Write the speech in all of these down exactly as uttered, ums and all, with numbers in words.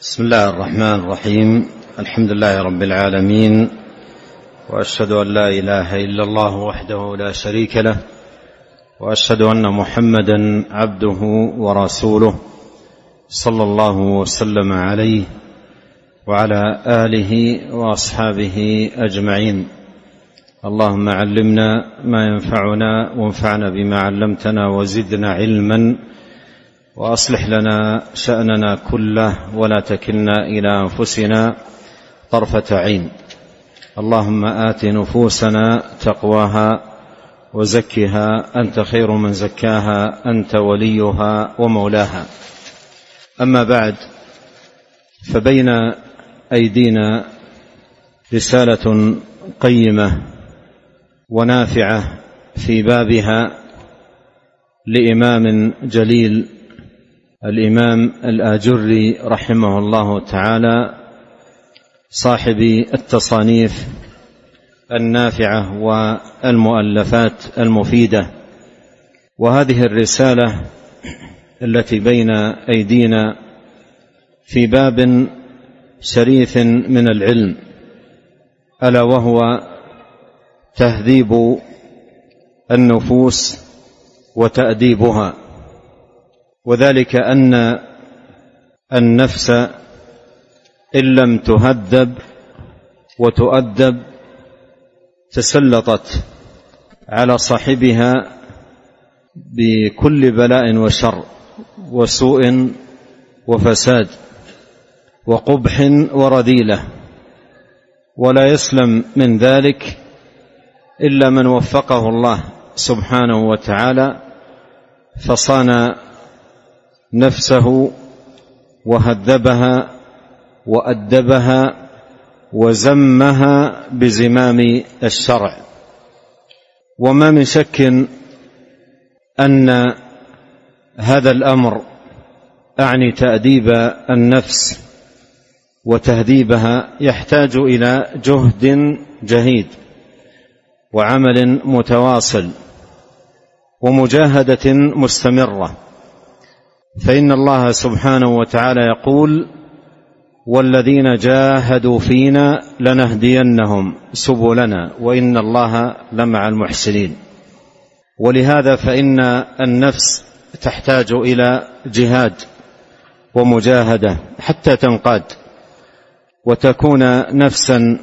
بسم الله الرحمن الرحيم. الحمد لله رب العالمين، وأشهد أن لا إله إلا الله وحده لا شريك له، وأشهد أن محمدا عبده ورسوله صلى الله وسلم عليه وعلى آله وأصحابه أجمعين. اللهم علمنا ما ينفعنا وانفعنا بما علمتنا وزدنا علما، وأصلح لنا شأننا كله ولا تكلنا إلى أنفسنا طرفة عين. اللهم آت نفوسنا تقواها وزكها أنت خير من زكاها، أنت وليها ومولاها. أما بعد، فبين أيدينا رسالة قيمة ونافعة في بابها لإمام جليل الإمام الآجري رحمه الله تعالى، صاحب التصانيف النافعة والمؤلفات المفيدة. وهذه الرسالة التي بين أيدينا في باب شريف من العلم، ألا وهو تهذيب النفوس وتأديبها، وذلك أن النفس إن لم تهذب وتؤدب تسلطت على صاحبها بكل بلاء وشر وسوء وفساد وقبح ورذيلة، ولا يسلم من ذلك إلا من وفقه الله سبحانه وتعالى فصان نفسه وهذبها وأدبها وزمها بزمام الشرع. وما من شك أن هذا الأمر، أعني تأديب النفس وتهذيبها، يحتاج إلى جهد جهيد وعمل متواصل ومجاهدة مستمرة. فإن الله سبحانه وتعالى يقول: والذين جاهدوا فينا لنهدينهم سبلنا وإن الله لمع المحسنين. ولهذا فإن النفس تحتاج إلى جهاد ومجاهدة حتى تنقاد وتكون نفسا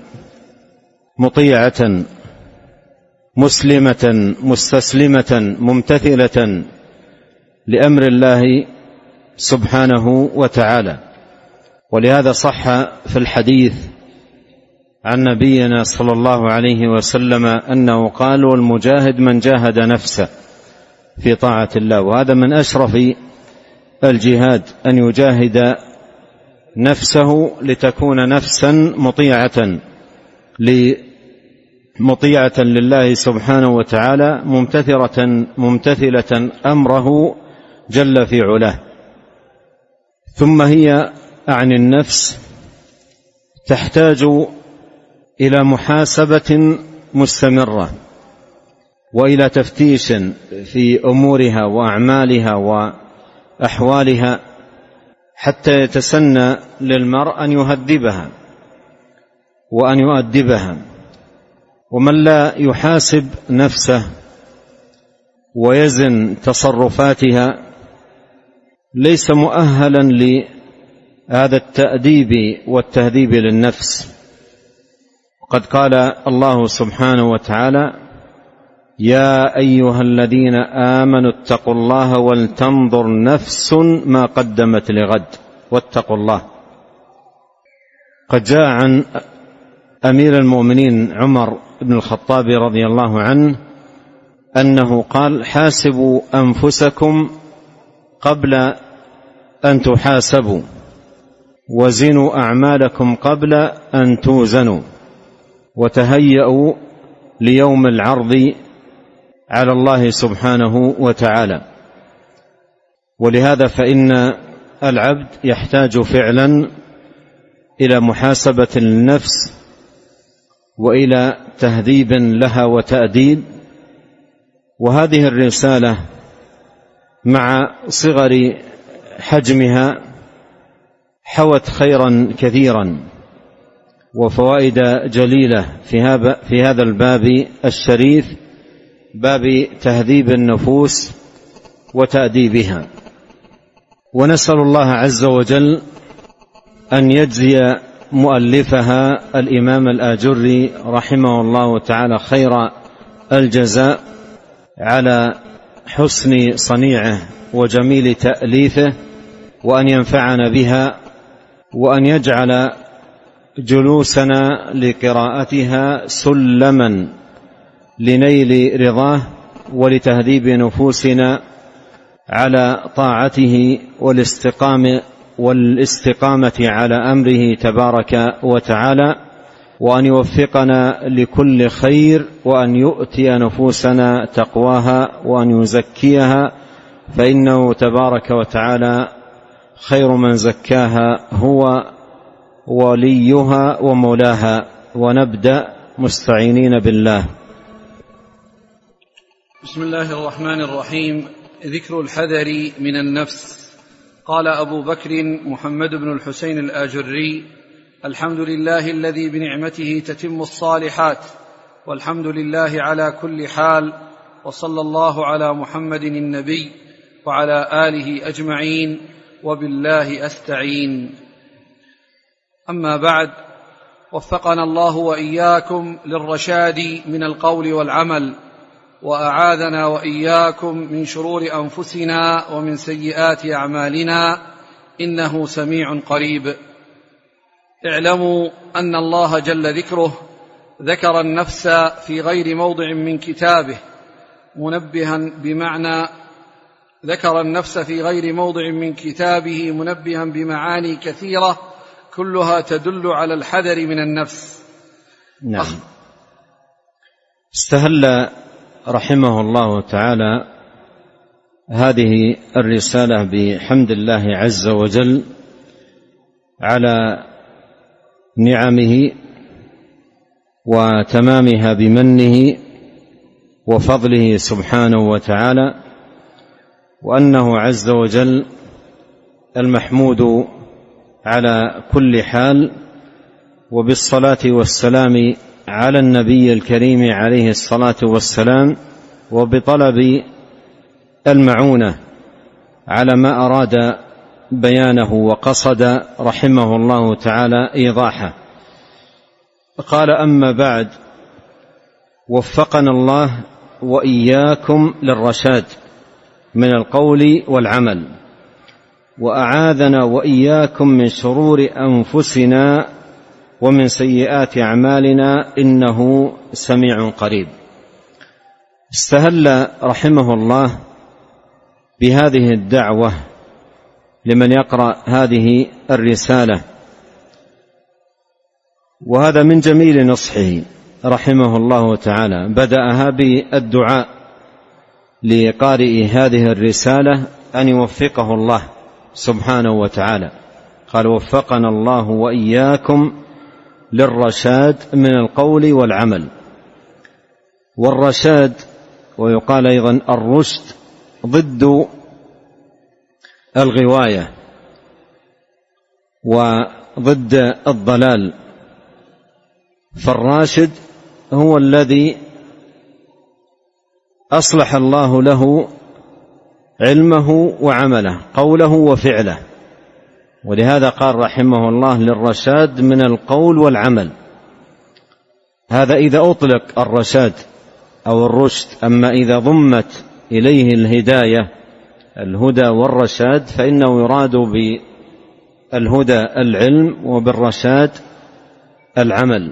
مطيعة مسلمة مستسلمة ممتثلة لأمر الله سبحانه وتعالى. ولهذا صح في الحديث عن نبينا صلى الله عليه وسلم أنه قال: والمجاهد من جاهد نفسه في طاعة الله. وهذا من أشرف الجهاد، أن يجاهد نفسه لتكون نفسا مطيعة مطيعة لله سبحانه وتعالى، ممتثلة ممتثلة أمره جل في علاه. ثم هي عن النفس تحتاج إلى محاسبة مستمرة وإلى تفتيش في أمورها وأعمالها وأحوالها، حتى يتسنى للمرء أن يهذبها وأن يؤدبها. ومن لا يحاسب نفسه ويزن تصرفاتها ليس مؤهلا لهذا التأديب والتهذيب للنفس. وقد قال الله سبحانه وتعالى: يا أيها الذين آمنوا اتقوا الله ولتنظر نفس ما قدمت لغد واتقوا الله. قد جاء عن أمير المؤمنين عمر بن الخطاب رضي الله عنه أنه قال: حاسبوا أنفسكم قبل أن تحاسبوا، وزنوا أعمالكم قبل أن توزنوا، وتهيئوا ليوم العرض على الله سبحانه وتعالى. ولهذا فإن العبد يحتاج فعلا إلى محاسبة للنفس وإلى تهذيب لها وتأديب. وهذه الرسالة مع صغر حجمها حوت خيرا كثيرا وفوائد جليلة في هذا الباب الشريف، باب تهذيب النفوس وتأديبها. ونسأل الله عز وجل أن يجزي مؤلفها الإمام الآجري رحمه الله تعالى خير الجزاء على حسن صنيعه وجميل تأليفه، وأن ينفعنا بها، وأن يجعل جلوسنا لقراءتها سلما لنيل رضاه ولتهذيب نفوسنا على طاعته والاستقامة والاستقامة على أمره تبارك وتعالى، وأن يوفقنا لكل خير، وأن يؤتي نفوسنا تقواها، وأن يزكيها، فإنه تبارك وتعالى خير من زكاها هو وليها ومولاها. ونبدأ مستعينين بالله. بسم الله الرحمن الرحيم. ذكر الحذر من النفس. قال أبو بكر محمد بن الحسين الآجري: الحمد لله الذي بنعمته تتم الصالحات، والحمد لله على كل حال، وصلى الله على محمد النبي وعلى آله أجمعين، وبالله أستعين. أما بعد، وفقنا الله وإياكم للرشاد من القول والعمل، وأعاذنا وإياكم من شرور أنفسنا ومن سيئات أعمالنا، إنه سميع قريب. اعلموا أن الله جل ذكره ذكر النفس في غير موضع من كتابه منبها بمعنى ذكر النفس في غير موضع من كتابه منبها بمعاني كثيرة كلها تدل على الحذر من النفس. نعم. أخ... استهل رحمه الله تعالى هذه الرسالة بحمد الله عز وجل على نعمه وتمامها بمنه وفضله سبحانه وتعالى، وأنه عز وجل المحمود على كل حال، وبالصلاة والسلام على النبي الكريم عليه الصلاة والسلام، وبطلب المعونة على ما أراد بيانه وقصد رحمه الله تعالى إيضاحه. قال: أما بعد، وفقنا الله وإياكم للرشاد من القول والعمل، وأعاذنا وإياكم من شرور أنفسنا ومن سيئات أعمالنا، إنه سميع قريب. استهل رحمه الله بهذه الدعوة لمن يقرأ هذه الرسالة، وهذا من جميل نصحه رحمه الله تعالى. بدأها بالدعاء لقارئ هذه الرسالة أن يوفقه الله سبحانه وتعالى. قال: وفقنا الله وإياكم للرشاد من القول والعمل. والرشاد ويقال أيضا الرشد ضد الغواية وضد الضلال، فالراشد هو الذي أصلح الله له علمه وعمله، قوله وفعله. ولهذا قال رحمه الله: للرشاد من القول والعمل. هذا إذا أطلق الرشاد أو الرشد. أما إذا ضمت إليه الهداية، الهدى والرشاد، فإنه يراد بالهدى العلم وبالرشاد العمل،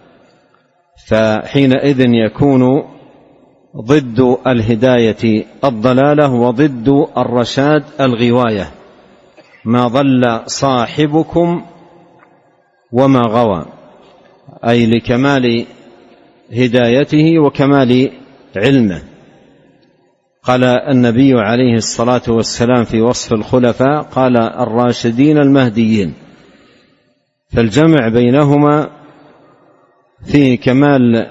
فحينئذ يكون ضد الهداية الضلالة، وضد الرشاد الغواية. ما ضل صاحبكم وما غوى، أي لكمال هدايته وكمال علمه. قال النبي عليه الصلاة والسلام في وصف الخلفاء: قال: الراشدين المهديين. فالجمع بينهما في كمال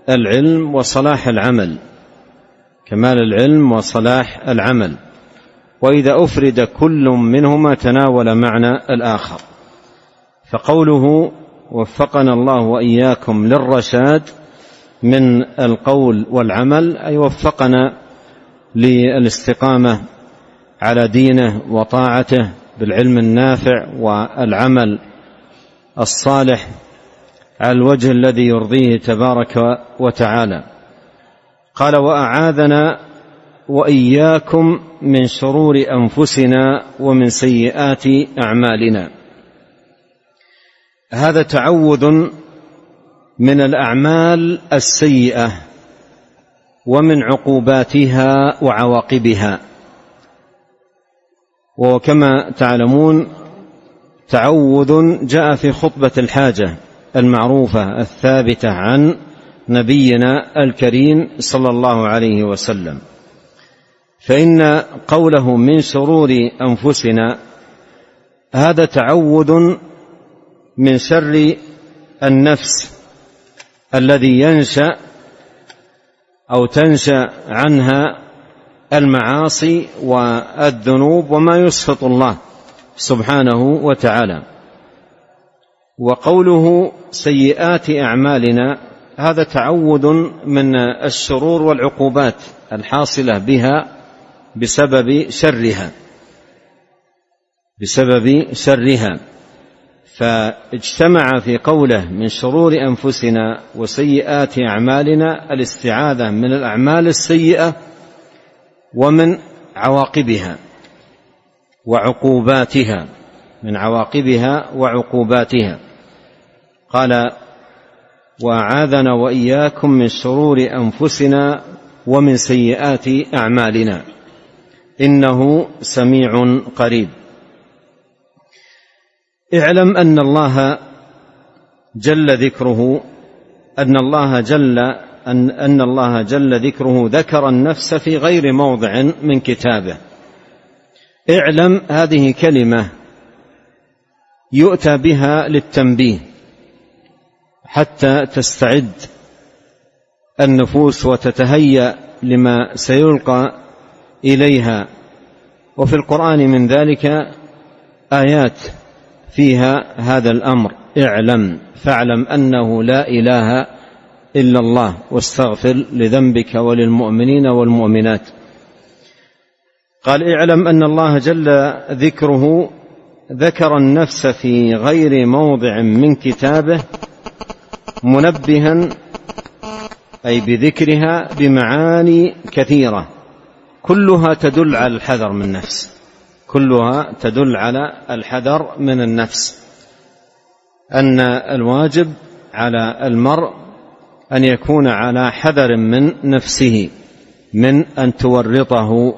العلم وصلاح العمل، كمال العلم وصلاح العمل. وإذا أفرد كل منهما تناول معنى الآخر. فقوله وفقنا الله وإياكم للرشاد من القول والعمل، أي وفقنا للاستقامة على دينه وطاعته بالعلم النافع والعمل الصالح على الوجه الذي يرضيه تبارك وتعالى. قال وأعاذنا وإياكم من شرور أنفسنا ومن سيئات أعمالنا. هذا تعوذ من الأعمال السيئة ومن عقوباتها وعواقبها. وكما تعلمون تعوذ جاء في خطبة الحاجة المعروفة الثابتة عن نبينا الكريم صلى الله عليه وسلم. فإن قوله من شرور أنفسنا هذا تعوذ من شر النفس الذي ينشأ أو تنشأ عنها المعاصي والذنوب وما يسخط الله سبحانه وتعالى. وقوله سيئات أعمالنا هذا تعوذ من الشرور والعقوبات الحاصلة بها بسبب شرها بسبب شرها فاجتمع في قوله من شرور أنفسنا وسيئات أعمالنا الاستعاذة من الأعمال السيئة ومن عواقبها وعقوباتها من عواقبها وعقوباتها. قال وأعاذنا وإياكم من شرور أنفسنا ومن سيئات أعمالنا إنه سميع قريب. اعلم أن الله جل ذكره أن الله جل أن, أن الله جل ذكره ذكر النفس في غير موضع من كتابه. اعلم هذه كلمة يؤتى بها للتنبيه حتى تستعد النفوس وتتهيأ لما سيلقى إليها. وفي القرآن من ذلك آيات فيها هذا الأمر. اعلم فاعلم أنه لا إله إلا الله واستغفر لذنبك وللمؤمنين والمؤمنات. قال اعلم أن الله جل ذكره ذكر النفس في غير موضع من كتابه منبها أي بذكرها بمعاني كثيرة كلها تدل على الحذر من النفس كلها تدل على الحذر من النفس. أن الواجب على المرء أن يكون على حذر من نفسه من أن تورطه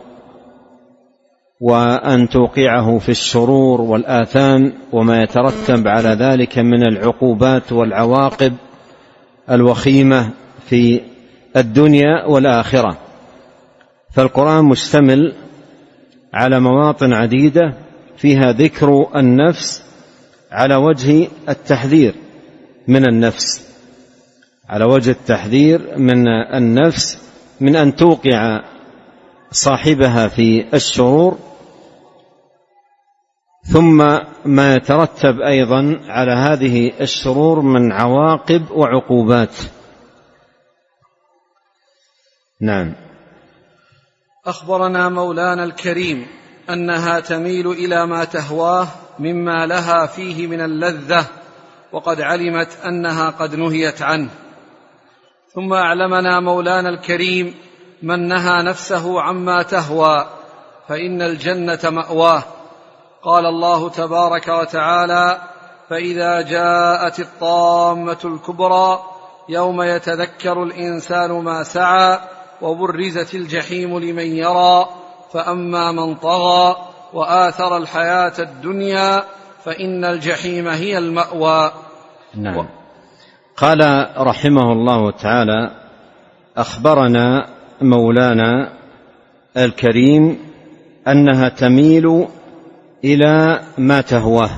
وأن توقعه في الشرور والآثام وما يترتب على ذلك من العقوبات والعواقب الوخيمة في الدنيا والآخرة. فالقرآن مشتمل على مواطن عديدة فيها ذكر النفس على وجه التحذير من النفس على وجه التحذير من النفس من أن توقع صاحبها في الشرور، ثم ما يترتب أيضا على هذه الشرور من عواقب وعقوبات. نعم. أخبرنا مولانا الكريم أنها تميل إلى ما تهواه مما لها فيه من اللذة، وقد علمت أنها قد نهيت عنه. ثم أعلمنا مولانا الكريم من نهى نفسه عما تهوى فإن الجنة مأواه. قال الله تبارك وتعالى: فإذا جاءت الطامة الكبرى يوم يتذكر الإنسان ما سعى وبرزت الجحيم لمن يرى فأما من طغى وآثر الحياة الدنيا فإن الجحيم هي المأوى. نعم. و... قال رحمه الله تعالى: أخبرنا مولانا الكريم أنها تميل إلى ما تهواه،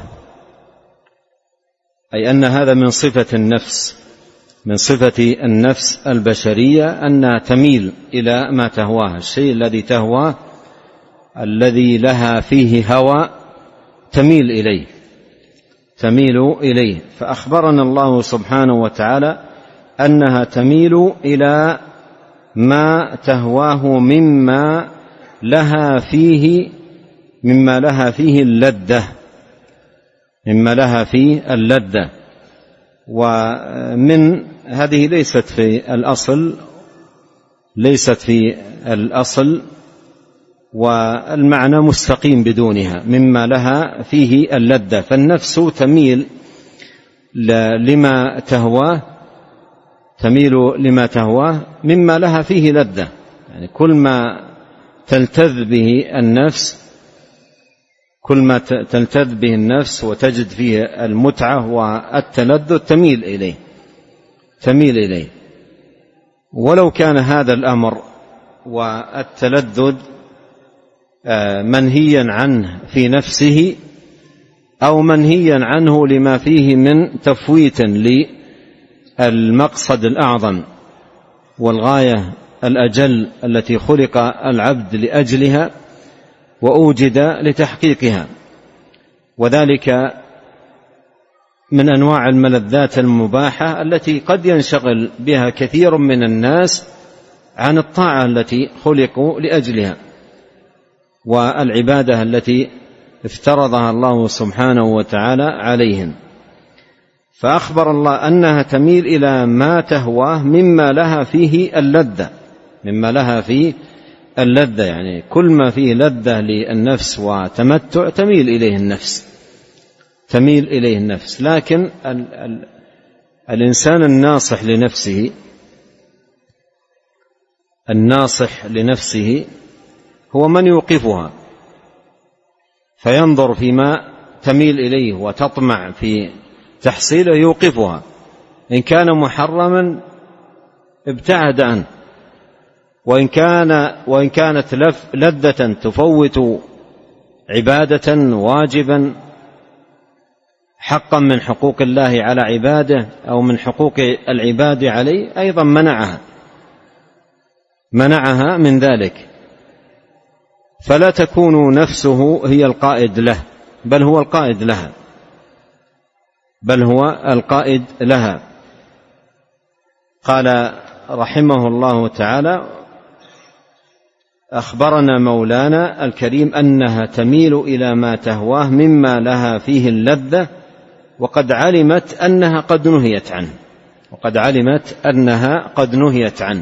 أي أن هذا من صفة النفس من صفة النفس البشرية أنها تميل إلى ما تهواه، الشيء الذي تهواه الذي لها فيه هوى تميل إليه تميل إليه فأخبرنا الله سبحانه وتعالى أنها تميل إلى ما تهواه مما لها فيه مما لها فيه اللذة مما لها فيه اللذة ومن هذه ليست في الأصل ليست في الأصل والمعنى مستقيم بدونها مما لها فيه اللذة فالنفس تميل لما تهواه تميل لما تهواه مما لها فيه لذة يعني كل ما تلتذ به النفس كل ما تلتذ به النفس وتجد فيه المتعة والتلذذ تميل إليه تميل إليه ولو كان هذا الأمر والتلذذ منهيا عنه في نفسه أو منهيا عنه لما فيه من تفويت للمقصد الأعظم والغاية الأجل التي خلق العبد لأجلها وأوجد لتحقيقها وذلك من أنواع الملذات المباحة التي قد ينشغل بها كثير من الناس عن الطاعة التي خلقوا لأجلها والعبادة التي افترضها الله سبحانه وتعالى عليهم فأخبر الله أنها تميل إلى ما تهواه مما لها فيه اللذة مما لها فيه اللذة يعني كل ما فيه لذة للنفس وتمتع تميل إليه النفس تميل إليه النفس لكن ال ال الإنسان الناصح لنفسه الناصح لنفسه هو من يوقفها فينظر فيما تميل إليه وتطمع في تحصيله يوقفها إن كان محرما ابتعد عنه وإن كان وإن كانت لذة تفوت عبادة واجبا حقا من حقوق الله على عباده أو من حقوق العباد عليه أيضا منعها منعها من ذلك فلا تكون نفسه هي القائد له بل هو القائد لها بل هو القائد لها قال رحمه الله تعالى أخبرنا مولانا الكريم أنها تميل إلى ما تهواه مما لها فيه اللذة وقد علمت أنها قد نهيت عنه وقد علمت أنها قد نهيت عنه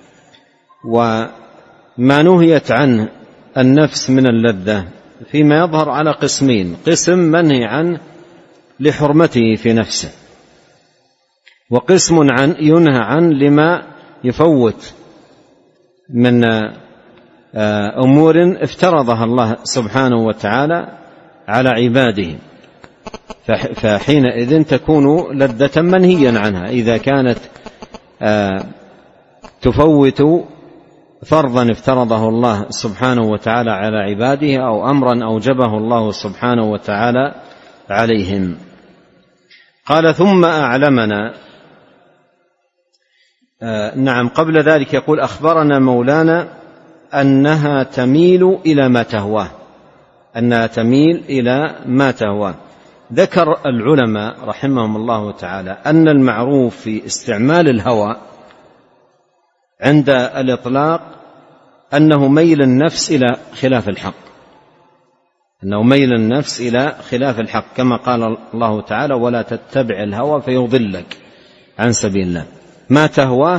وما نهيت عنه النفس من اللذة فيما يظهر على قسمين قسم منهي عنه لحرمته في نفسه وقسم عن ينهى عنه لما يفوت من أمور افترضها الله سبحانه وتعالى على عباده فحينئذ تكون لذة منهيا عنها إذا كانت تفوت فرضا افترضه الله سبحانه وتعالى على عباده أو أمرا أوجبه الله سبحانه وتعالى عليهم. قال ثم أعلمنا آه نعم قبل ذلك يقول أخبرنا مولانا أنها تميل إلى ما تهواه أنها تميل إلى ما تهواه. ذكر العلماء رحمهم الله تعالى أن المعروف في استعمال الهوى عند الإطلاق أنه ميل النفس إلى خلاف الحق أنه ميل النفس إلى خلاف الحق كما قال الله تعالى ولا تتبع الهوى فيضلك عن سبيل الله. ما تهواه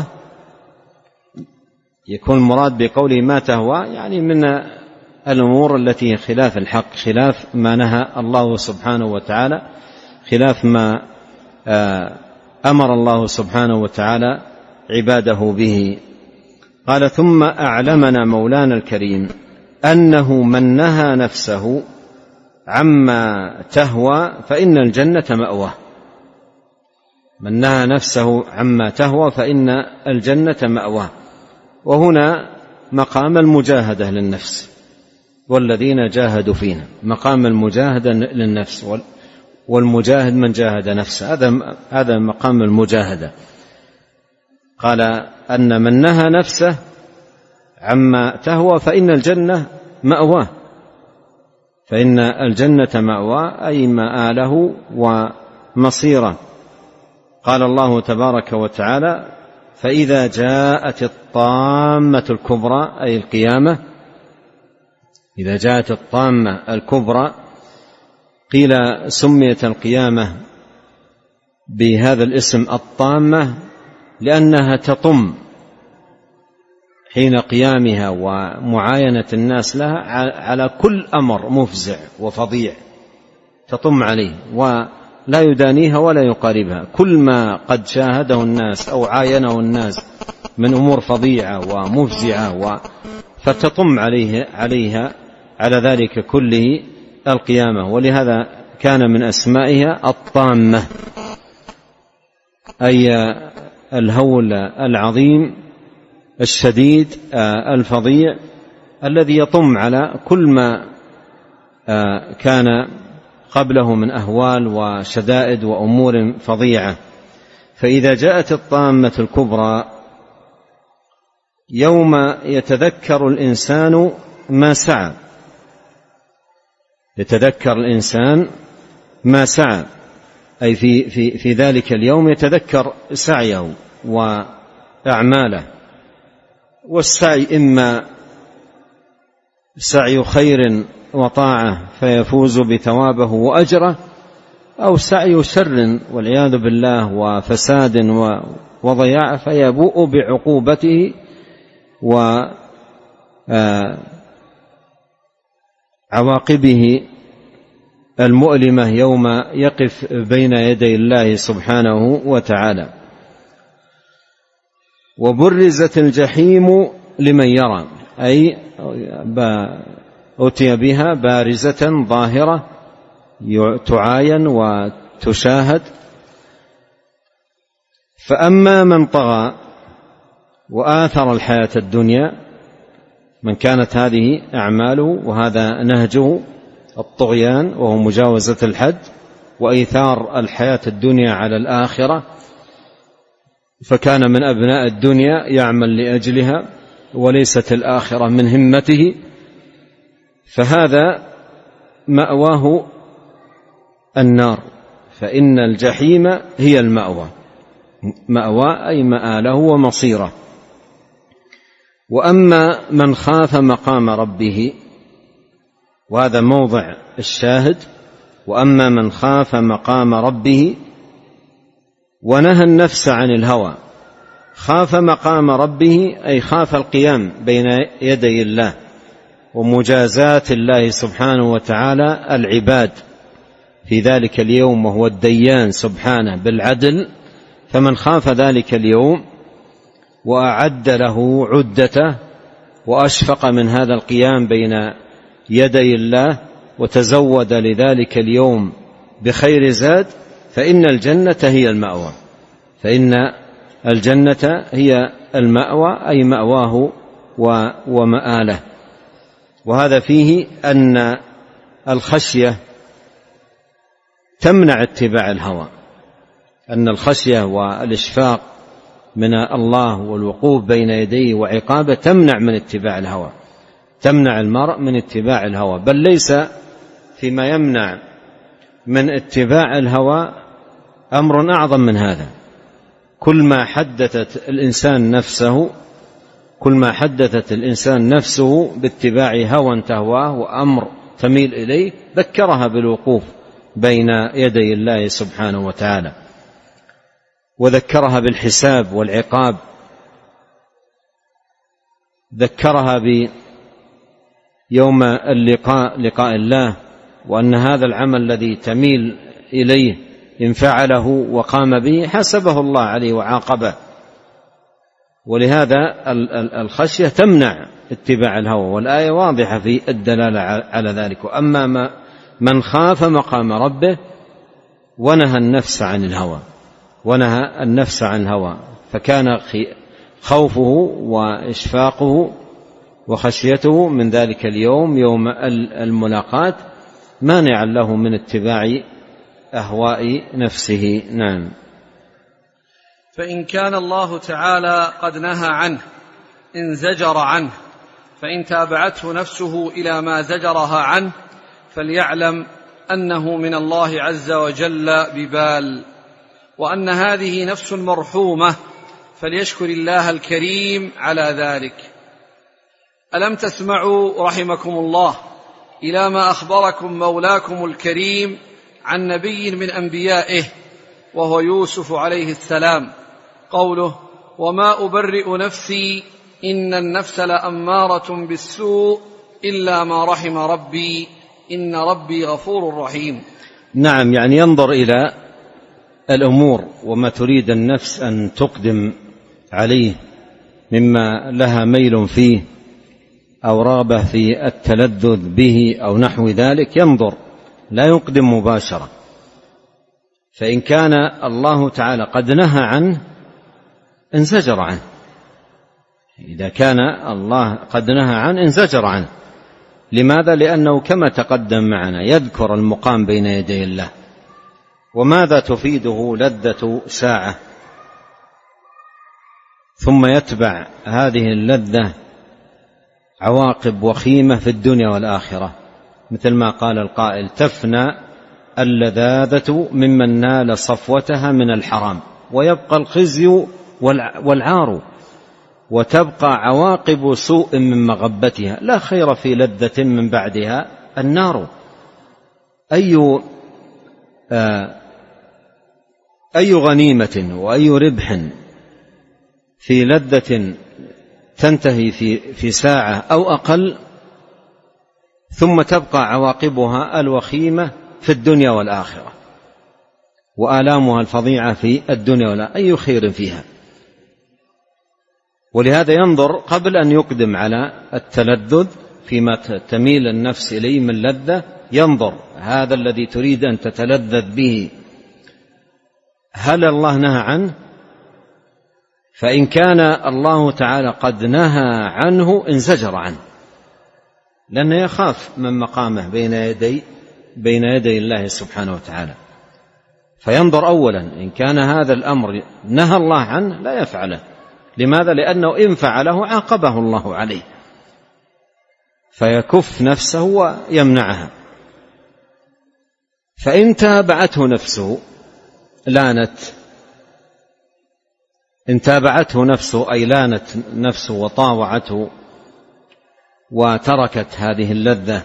يكون المراد بقوله ما تهوى يعني من الأمور التي خلاف الحق خلاف ما نهى الله سبحانه وتعالى خلاف ما أمر الله سبحانه وتعالى عباده به. قال ثم أعلمنا مولانا الكريم أنه من نهى نفسه عما تهوى فإن الجنة مأواه. من نهى نفسه عما تهوى فإن الجنة مأواه. وهنا مقام المجاهدة للنفس والذين جاهدوا فينا مقام المجاهدة للنفس والمجاهد من جاهد نفسه هذا هذا مقام المجاهدة. قال أن من نهى نفسه عما تهوى فإن الجنة مأواه فإن الجنة مأوى أي مآله ومصيره. قال الله تبارك وتعالى: فإذا جاءت الطامة الكبرى، أي القيامة. إذا جاءت الطامة الكبرى، قيل سميت القيامة بهذا الاسم الطامة لأنها تطم حين قيامها ومعاينة الناس لها على كل أمر مفزع وفظيع، تطم عليه ولا يدانيها ولا يقاربها. كل ما قد شاهده الناس أو عاينه الناس من أمور فظيعة ومفزعة فتطم عليه عليها على ذلك كله القيامة. ولهذا كان من أسمائها الطامة، أي الهول العظيم الشديد الفظيع الذي يطم على كل ما كان قبله من أهوال وشدائد وأمور فظيعة. فإذا جاءت الطامة الكبرى يوم يتذكر الإنسان ما سعى، يتذكر الإنسان ما سعى، أي في, في, في ذلك اليوم يتذكر سعيه وأعماله. والسعي إما سعي خير وطاعة فيفوز بثوابه وأجره، أو سعي شر والعياذ بالله وفساد وضياع فيبوء بعقوبته وعواقبه المؤلمة يوم يقف بين يدي الله سبحانه وتعالى. وبرزت الجحيم لمن يرى، أي أتي بها بارزة ظاهرة تعاين وتشاهد. فأما من طغى وآثر الحياة الدنيا، من كانت هذه أعماله وهذا نهجه الطغيان وهو مجاوزة الحد وإيثار الحياة الدنيا على الآخرة، فكان من أبناء الدنيا يعمل لأجلها وليست الآخرة من همته، فهذا مأواه النار. فإن الجحيم هي المأوى، مأوى أي مآله ومصيره. وأما من خاف مقام ربه، وهذا موضع الشاهد، وأما من خاف مقام ربه ونهى النفس عن الهوى. خاف مقام ربه أي خاف القيام بين يدي الله ومجازاة الله سبحانه وتعالى العباد في ذلك اليوم، وهو الديان سبحانه بالعدل. فمن خاف ذلك اليوم وأعد له عدته وأشفق من هذا القيام بين يدي الله وتزود لذلك اليوم بخير زاد، فإن الجنة هي المأوى، فإن الجنة هي المأوى أي مأواه ومآله. وهذا فيه أن الخشية تمنع اتباع الهوى، أن الخشية والإشفاق من الله والوقوف بين يديه وعقابه تمنع من اتباع الهوى، تمنع المرء من اتباع الهوى. بل ليس فيما يمنع من اتباع الهوى أمر أعظم من هذا. كل ما حدثت الإنسان نفسه كل ما حدثت الإنسان نفسه باتباع هوى تهواه وأمر تميل إليه ذكرها بالوقوف بين يدي الله سبحانه وتعالى، وذكرها بالحساب والعقاب، ذكرها بيوم اللقاء لقاء الله، وأن هذا العمل الذي تميل إليه إن فعله وقام به حسبه الله عليه وعاقبه. ولهذا الخشية تمنع اتباع الهوى، والآية واضحة في الدلالة على ذلك. وأما من خاف مقام ربه ونهى النفس عن الهوى ونهى النفس عن الهوى فكان خوفه وإشفاقه وخشيته من ذلك اليوم يوم الملاقات مانعا له من اتباع أهواء نفسه. نعم. فإن كان الله تعالى قد نهى عنه انزجر عنه، فإن تابعته نفسه إلى ما زجرها عنه فليعلم أنه من الله عز وجل ببال، وأن هذه نفس مرحومة فليشكر الله الكريم على ذلك. ألم تسمعوا رحمكم الله إلى ما أخبركم مولاكم الكريم عن نبي من أنبيائه وهو يوسف عليه السلام، قوله: وما أبرئ نفسي إن النفس لأمارة بالسوء إلا ما رحم ربي إن ربي غفور رحيم. نعم، يعني ينظر إلى الأمور وما تريد النفس أن تقدم عليه مما لها ميل فيه أو رغبة في التلذذ به أو نحو ذلك، ينظر لا يقدم مباشرة. فإن كان الله تعالى قد نهى عنه انزجر عنه، إذا كان الله قد نهى عنه انزجر عنه. لماذا؟ لأنه كما تقدم معنا يذكر المقام بين يدي الله، وماذا تفيده لذة ساعة، ثم يتبع هذه اللذة عواقب وخيمة في الدنيا والآخرة، مثل ما قال القائل: تفنى اللذاذة ممن نال صفوتها من الحرام، ويبقى الخزي والعار، وتبقى عواقب سوء من مغبتها، لا خير في لذة من بعدها النار. أي آه أي غنيمة وأي ربح في لذة تنتهي في في ساعة أو أقل، ثم تبقى عواقبها الوخيمة في الدنيا والآخرة، وآلامها الفظيعة في الدنيا والآخرة، أي خير فيها. ولهذا ينظر قبل أن يقدم على التلذذ فيما تميل النفس إليه من لذة، ينظر هذا الذي تريد أن تتلذذ به هل الله نهى عنه؟ فإن كان الله تعالى قد نهى عنه انزجر عنه، لأنه يخاف من مقامه بين يدي بين يدي الله سبحانه وتعالى. فينظر أولا إن كان هذا الأمر نهى الله عنه لا يفعله. لماذا؟ لأنه إن فعله عاقبه الله عليه، فيكف نفسه ويمنعها. فإن تابعته نفسه لانت، إن تابعته نفسه أي لانت نفسه وطاوعته وتركت هذه اللذة،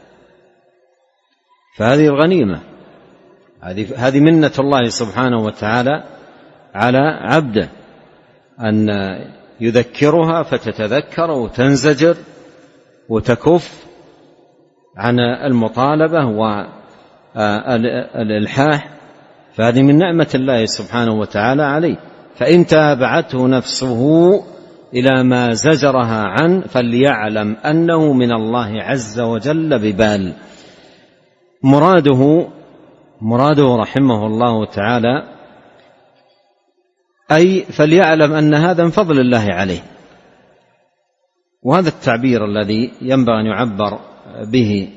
فهذه الغنيمة، هذه هذه منة الله سبحانه وتعالى على عبده، أن يذكرها فتتذكر وتنزجر وتكف عن المطالبة والإلحاح، فهذه من نعمة الله سبحانه وتعالى عليه. فإن تابعته نفسه إلى ما زجرها عنه فليعلم أنه من الله عز وجل ببال. مراده مراده رحمه الله تعالى أي فليعلم أن هذا من فضل الله عليه. وهذا التعبير الذي ينبغي أن يعبر به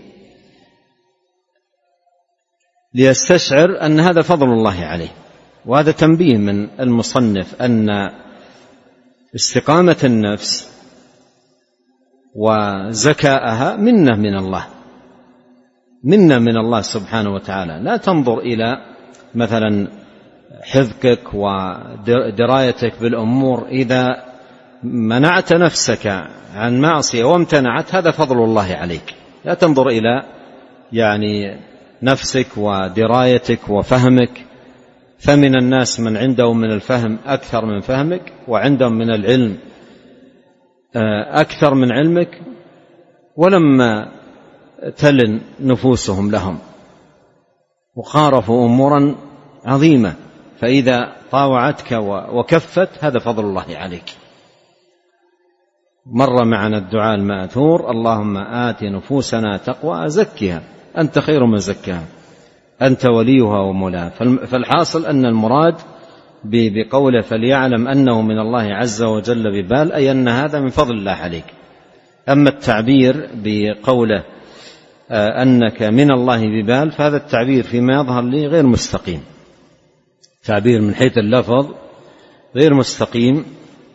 ليستشعر أن هذا فضل الله عليه. وهذا تنبيه من المصنف أن استقامة النفس وزكاءها منة من الله، منة من الله سبحانه وتعالى. لا تنظر إلى مثلا حذقك ودرايتك بالأمور، إذا منعت نفسك عن معصية وامتنعت هذا فضل الله عليك. لا تنظر إلى يعني نفسك ودرايتك وفهمك، فمن الناس من عنده من الفهم أكثر من فهمك، وعندهم من العلم أكثر من علمك، ولما تلن نفوسهم لهم وخارفوا أمورا عظيمة، فإذا طاوعتك وكفت هذا فضل الله عليك. مر معنا الدعاء المأثور: اللهم آت نفوسنا تقوى زكها أنت خير من زكاها أنت وليها ومولاها. فالحاصل أن المراد بقوله فليعلم أنه من الله عز وجل ببال أي أن هذا من فضل الله عليك. أما التعبير بقوله أنك من الله ببال فهذا التعبير فيما يظهر لي غير مستقيم، تعبير من حيث اللفظ غير مستقيم.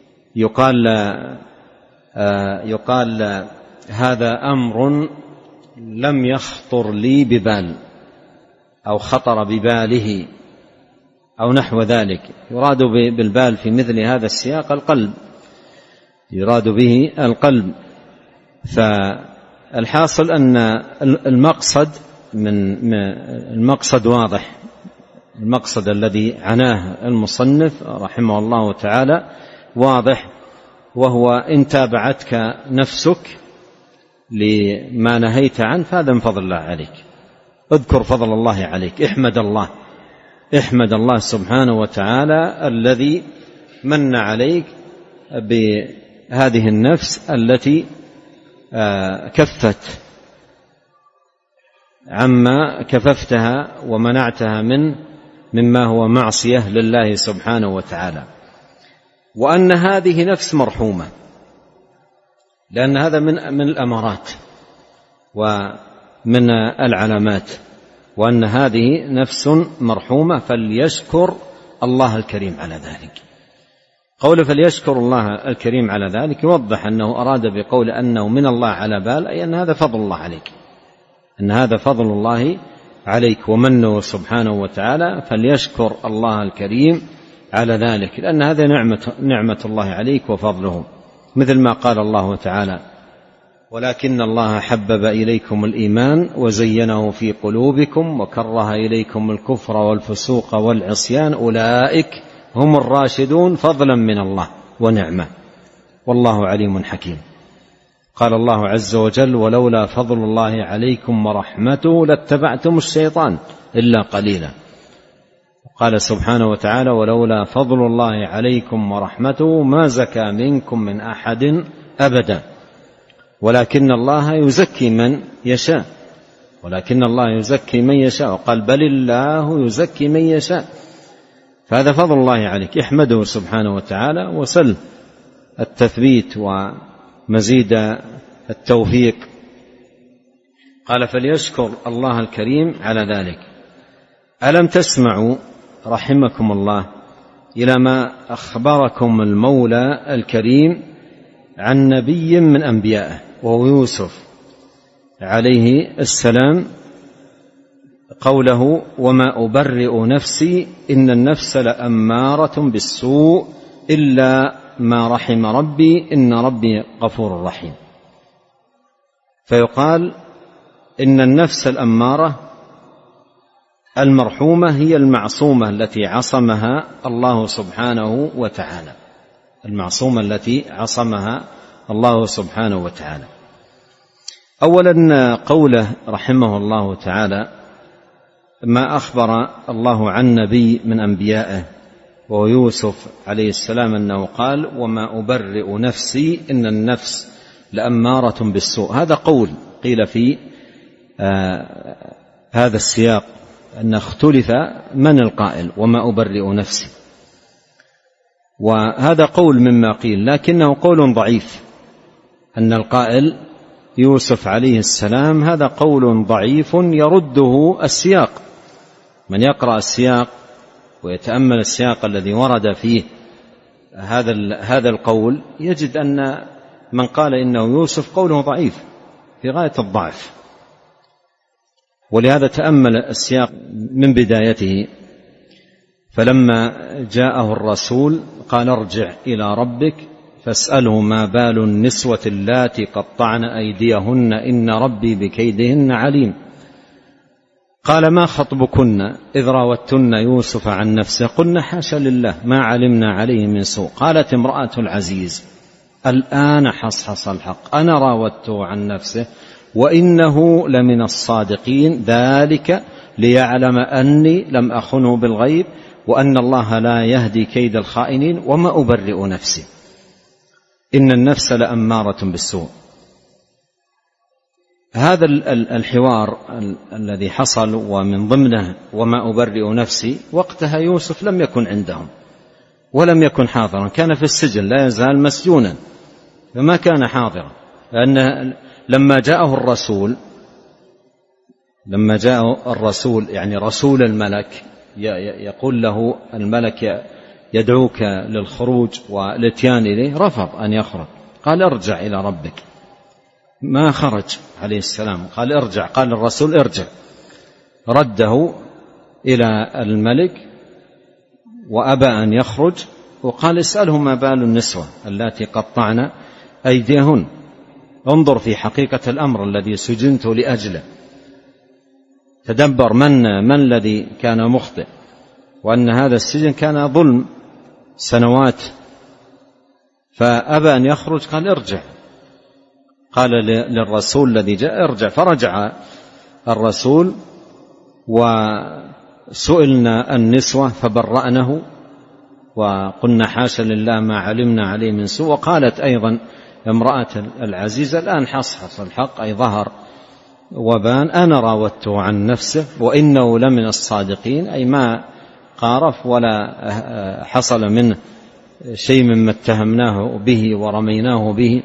يقال يقال هذا أمر لم يخطر لي ببال أو خطر بباله أو نحو ذلك. يراد بالبال في مثل هذا السياق القلب، يراد به القلب. فالحاصل أن المقصد من المقصد واضح، المقصد الذي عناه المصنف رحمه الله تعالى واضح، وهو إن تابعتك نفسك لما نهيت عنه فهذا من فضل الله عليك. اذكر فضل الله عليك، احمد الله، احمد الله سبحانه وتعالى الذي من عليك بهذه النفس التي كفت عما كففتها ومنعتها من مما هو معصية لله سبحانه وتعالى، وأن هذه نفس مرحومة، لأن هذا من من الأمارات ومن العلامات، وأن هذه نفس مرحومة فليشكر الله الكريم على ذلك. قول فليشكر الله الكريم على ذلك يوضح أنه أراد بقول أنه من الله على بال، أي أن هذا فضل الله عليك، أن هذا فضل الله عليك ومنه سبحانه وتعالى، فليشكر الله الكريم على ذلك، لأن هذا نعمة, نعمة الله عليك وفضله. مثل ما قال الله تعالى: ولكن الله حبب إليكم الإيمان وزينه في قلوبكم وكره إليكم الكفر والفسوق والعصيان أولئك هم الراشدون فضلا من الله ونعمة والله عليم حكيم. قال الله عز وجل: ولولا فضل الله عليكم ورحمته لاتبعتم الشيطان إلا قليلا. قال سبحانه وتعالى: ولولا فضل الله عليكم ورحمته ما زكى منكم من أحد أبدا ولكن الله يزكي من يشاء، ولكن الله يزكي من يشاء، وقال: بل الله يزكي من يشاء. فهذا فضل الله عليك، احمده سبحانه وتعالى وسل التثبيت ومزيد التوفيق. قال: فليشكر الله الكريم على ذلك. ألم تسمعوا رحمكم الله إلى ما أخبركم المولى الكريم عن نبي من أنبيائه وهو يوسف عليه السلام، قوله: وما أبرئ نفسي إن النفس لأمارة بالسوء إلا ما رحم ربي إن ربي غفور رحيم. فيقال إن النفس الأمارة المرحومة هي المعصومة التي عصمها الله سبحانه وتعالى، المعصومة التي عصمها الله سبحانه وتعالى. أولا قوله رحمه الله تعالى: ما أخبر الله عن نبي من أنبيائه وهو يوسف عليه السلام أنه قال: وما أبرئ نفسي إن النفس لأمارة بالسوء. هذا قول قيل في آه هذا السياق أن اختلف من القائل وما أبرئ نفسي، وهذا قول مما قيل، لكنه قول ضعيف. أن القائل يوسف عليه السلام هذا قول ضعيف يرده السياق. من يقرأ السياق ويتأمل السياق الذي ورد فيه هذا هذا القول يجد أن من قال إنه يوسف قوله ضعيف في غاية الضعف. ولهذا تأمل السياق من بدايته: فلما جاءه الرسول قال ارجع إلى ربك فاسأله ما بال النسوة اللاتي قطعن أيديهن إن ربي بكيدهن عليم. قال: ما خطبكن إذ راوتن يوسف عن نفسه قلنا حاشا لله ما علمنا عليه من سوء. قالت امرأة العزيز: الآن حصحص الحق أنا راودته عن نفسه وإنه لمن الصادقين ذلك ليعلم أني لم أخنه بالغيب وأن الله لا يهدي كيد الخائنين وما أبرئ نفسي إن النفس لأمارة بالسوء. هذا الحوار الذي حصل ومن ضمنه وما أبرئ نفسي، وقتها يوسف لم يكن عندهم ولم يكن حاضرا، كان في السجن لا يزال مسجونا فما كان حاضرا. لأن لما جاءه الرسول لما جاءه الرسول يعني رسول الملك يقول له الملك يدعوك للخروج والاتيان إليه، رفض أن يخرج، قال ارجع إلى ربك ما خرج عليه السلام، قال ارجع، قال الرسول ارجع، رده إلى الملك وأبى أن يخرج، وقال اسأله ما بال النسوة اللاتي قطعن أيديهن، انظر في حقيقة الأمر الذي سجنت لأجله، تدبر من من الذي كان مخطئ، وأن هذا السجن كان ظلم سنوات. فأبى أن يخرج، قال ارجع، قال للرسول الذي جاء ارجع، فرجع الرسول وسئلنا النسوة فبرأنه وقلنا حاشا لله ما علمنا عليه من سوء. وقالت أيضا امرأة العزيز الآن حصحص الحق، أي ظهر وبان، أنا راودته عن نفسه وإنه لمن الصادقين، أي ما قارف ولا حصل منه شيء مما اتهمناه به ورميناه به.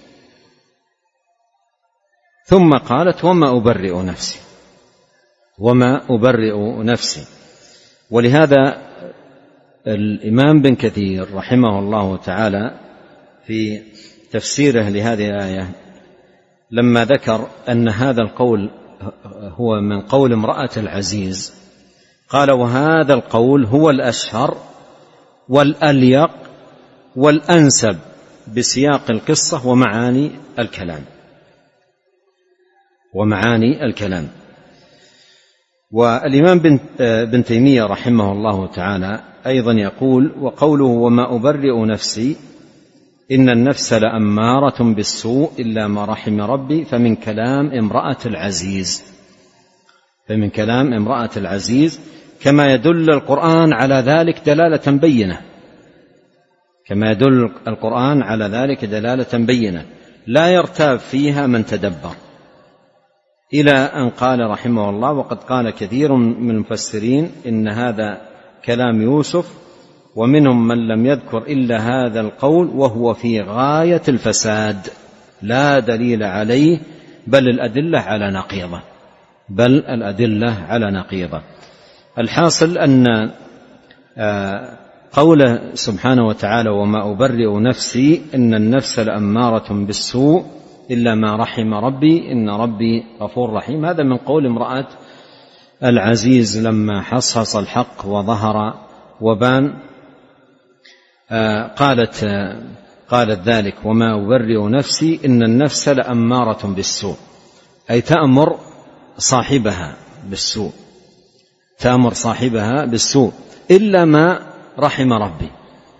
ثم قالت وما أبرئ نفسي، وما أبرئ نفسي. ولهذا الإمام بن كثير رحمه الله تعالى في تفسيره لهذه الآية لما ذكر أن هذا القول هو من قول امرأة العزيز، قال وهذا القول هو الأشهر والأليق والأنسب بسياق القصة ومعاني الكلام ومعاني الكلام. والإمام بن, بن تيمية رحمه الله تعالى أيضا يقول وقوله وما أبرئ نفسي إن النفس لأمارة بالسوء إلا ما رحم ربي، فمن كلام امرأة العزيز فمن كلام امرأة العزيز كما يدل القرآن على ذلك دلالة بينة كما يدل القرآن على ذلك دلالة بينة لا يرتاب فيها من تدبر، إلى أن قال رحمه الله وقد قال كثير من المفسرين إن هذا كلام يوسف، ومنهم من لم يذكر إلا هذا القول وهو في غاية الفساد لا دليل عليه بل الأدلة على نقيضة بل الأدلة على نقيضة. الحاصل أن قوله سبحانه وتعالى وما أبرئ نفسي إن النفس لأمارة بالسوء إلا ما رحم ربي إن ربي غفور رحيم، هذا من قول امرأة العزيز لما حصحص الحق وظهر وبان، قالت قالت ذلك وما أبرئ نفسي إن النفس لأمارة بالسوء، أي تأمر صاحبها بالسوء تأمر صاحبها بالسوء إلا ما رحم ربي،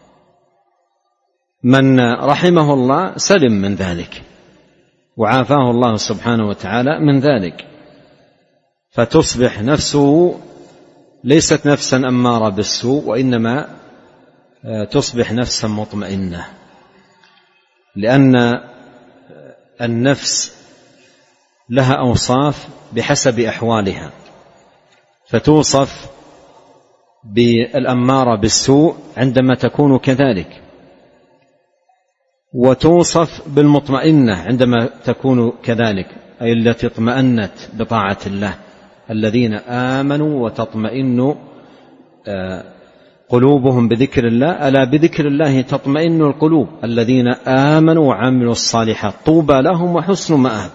من رحمه الله سلم من ذلك وعافاه الله سبحانه وتعالى من ذلك، فتصبح نفسه ليست نفسا أمارة بالسوء وإنما تصبح نفسا مطمئنة، لأن النفس لها أوصاف بحسب أحوالها، فتوصف بالأمارة بالسوء عندما تكون كذلك، وتوصف بالمطمئنة عندما تكون كذلك، أي التي اطمأنت بطاعة الله، الذين آمنوا وتطمئن قلوبهم بذكر الله، ألا بذكر الله تطمئن القلوب، الذين آمنوا وعملوا الصالحات طوبى لهم وحسن مآب.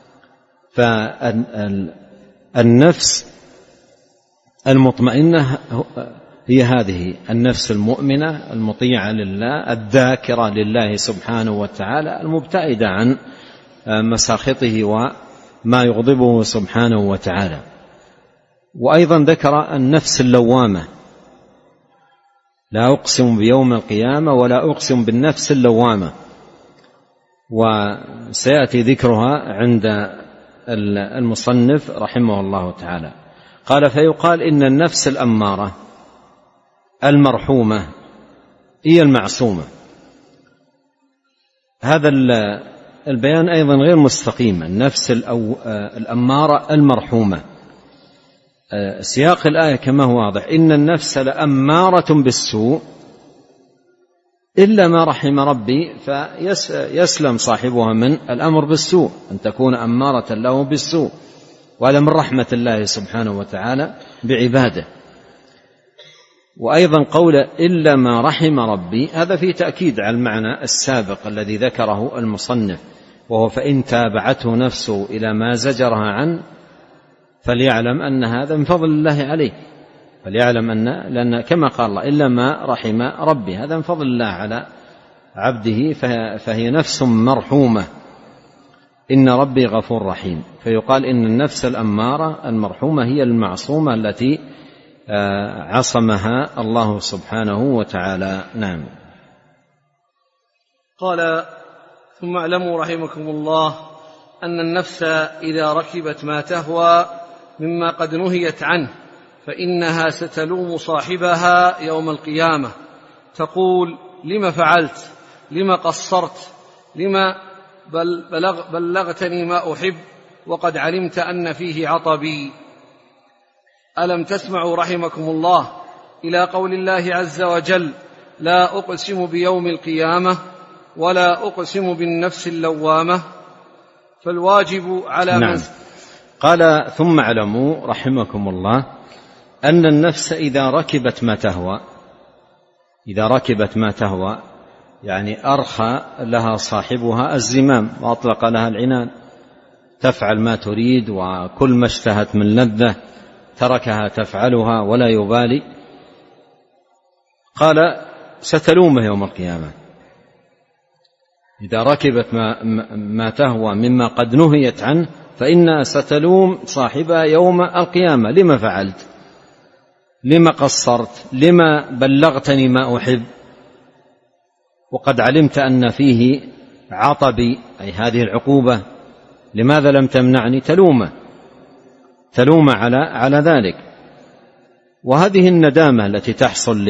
فالنفس المطمئنة هي هذه النفس المؤمنة المطيعة لله الذاكرة لله سبحانه وتعالى المبتعدة عن مساخطه وما يغضبه سبحانه وتعالى. وأيضا ذكر النفس اللوامة، لا أقسم بيوم القيامة ولا أقسم بالنفس اللوامة، وسيأتي ذكرها عند المصنف رحمه الله تعالى. قال فيقال إن النفس الأمارة المرحومة هي المعصومة. هذا البيان أيضا غير مستقيم، النفس الأمارة المرحومة، سياق الآية كما هو واضح إن النفس لأمارة بالسوء إلا ما رحم ربي، فيسلم صاحبها من الأمر بالسوء أن تكون أمارة له بالسوء، وهذا من رحمة الله سبحانه وتعالى بعباده. وأيضا قول إلا ما رحم ربي هذا فيه تأكيد على المعنى السابق الذي ذكره المصنف، وهو فإن تابعته نفسه إلى ما زجرها عنه فليعلم أن هذا من فضل الله عليه، فليعلم أن لأن كما قال الله إلا ما رحم ربي، هذا من فضل الله على عبده، فهي نفس مرحومة، إن ربي غفور رحيم. فيقال إن النفس الأمارة المرحومة هي المعصومة التي عصمها الله سبحانه وتعالى. نعم. قال: ثم اعلموا رحمكم الله أن النفس إذا ركبت ما تهوى مما قد نهيت عنه فإنها ستلوم صاحبها يوم القيامة، تقول: لم فعلت؟ لم قصرت؟ لم بلغ بلغتني ما أحب وقد علمت أن فيه عطبي. ألم تسمعوا رحمكم الله إلى قول الله عز وجل: لا أقسم بيوم القيامة ولا أقسم بالنفس اللوامة. فالواجب على نعم. من قال: ثم اعلموا رحمكم الله أن النفس إذا ركبت ما تهوى، إذا ركبت ما تهوى يعني أرخى لها صاحبها الزمام وأطلق لها العنان، تفعل ما تريد، وكل ما اشتهت من لذة تركها تفعلها ولا يبالي. قال: ستلومه يوم القيامة. إذا ركبت ما, ما تهوى مما قد نهيت عنه فإنها ستلوم صاحبها يوم القيامة: لما فعلت؟ لما قصرت؟ لما بلغتني ما أحب وقد علمت أن فيه عطبي، أي هذه العقوبة، لماذا لم تمنعني؟ تلومه تلوم على على ذلك. وهذه الندامة التي تحصل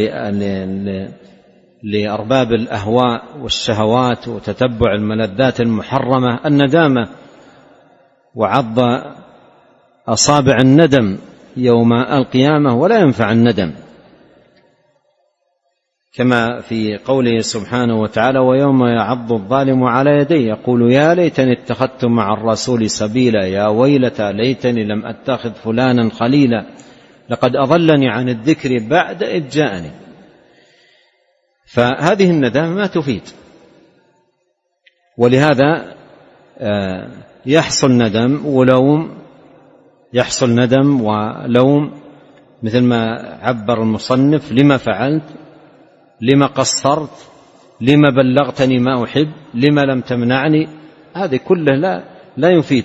لأرباب الأهواء والشهوات وتتبع الملذات المحرمة، الندامة وعض أصابع الندم يوم القيامة، ولا ينفع الندم، كما في قوله سبحانه وتعالى: ويوم يعض الظالم على يديه يقول يا ليتني اتخذت مع الرسول سبيلا، يا ويلتى ليتني لم أتخذ فلانا خليلا لقد أضلني عن الذكر بعد إذ جاءني. فهذه الندامة ما تفيد، ولهذا يحصل ندم ولوم، يحصل ندم ولوم، مثل ما عبر المصنف: لما فعلت؟ لما قصرت؟ لما بلغتني ما أحب؟ لما لم تمنعني؟ هذه كله لا لا يفيد،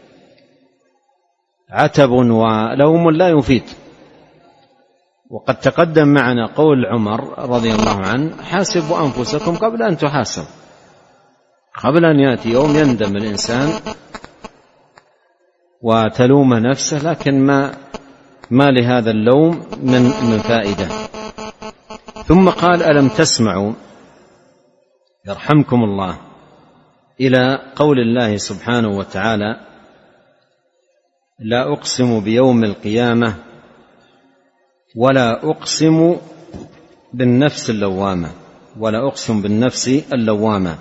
عتب ولوم لا يفيد. وقد تقدم معنا قول عمر رضي الله عنه: حاسبوا أنفسكم قبل أن تحاسب، قبل أن يأتي يوم يندم الإنسان وتلوم نفسه، لكن ما ما لهذا اللوم من من فائدة. ثم قال: ألم تسمعوا يرحمكم الله إلى قول الله سبحانه وتعالى: لا أقسم بيوم القيامة ولا أقسم بالنفس اللوامة، ولا أقسم بالنفس اللوامة.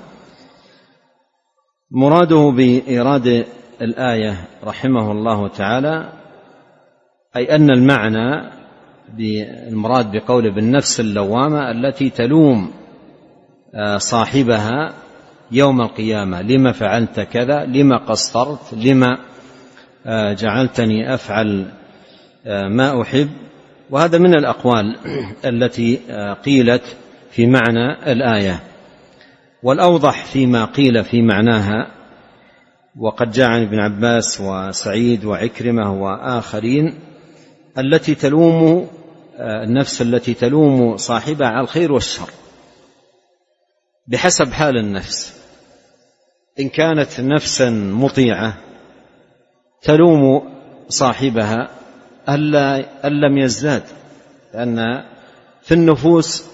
مراده بإيراد الآية رحمه الله تعالى أي أن المعنى بالمراد بقوله بالنفس اللوامة التي تلوم صاحبها يوم القيامة: لما فعلت كذا؟ لما قصرت؟ لما جعلتني أفعل ما أحب؟ وهذا من الأقوال التي قيلت في معنى الآية، والأوضح فيما قيل في معناها، وقد جاء عن ابن عباس وسعيد وعكرمة وآخرين: التي تلوم النفس التي تلوم صاحبها على الخير والشر بحسب حال النفس. إن كانت نفسا مطيعة تلوم صاحبها ألا أن لم يزداد، لأن في النفوس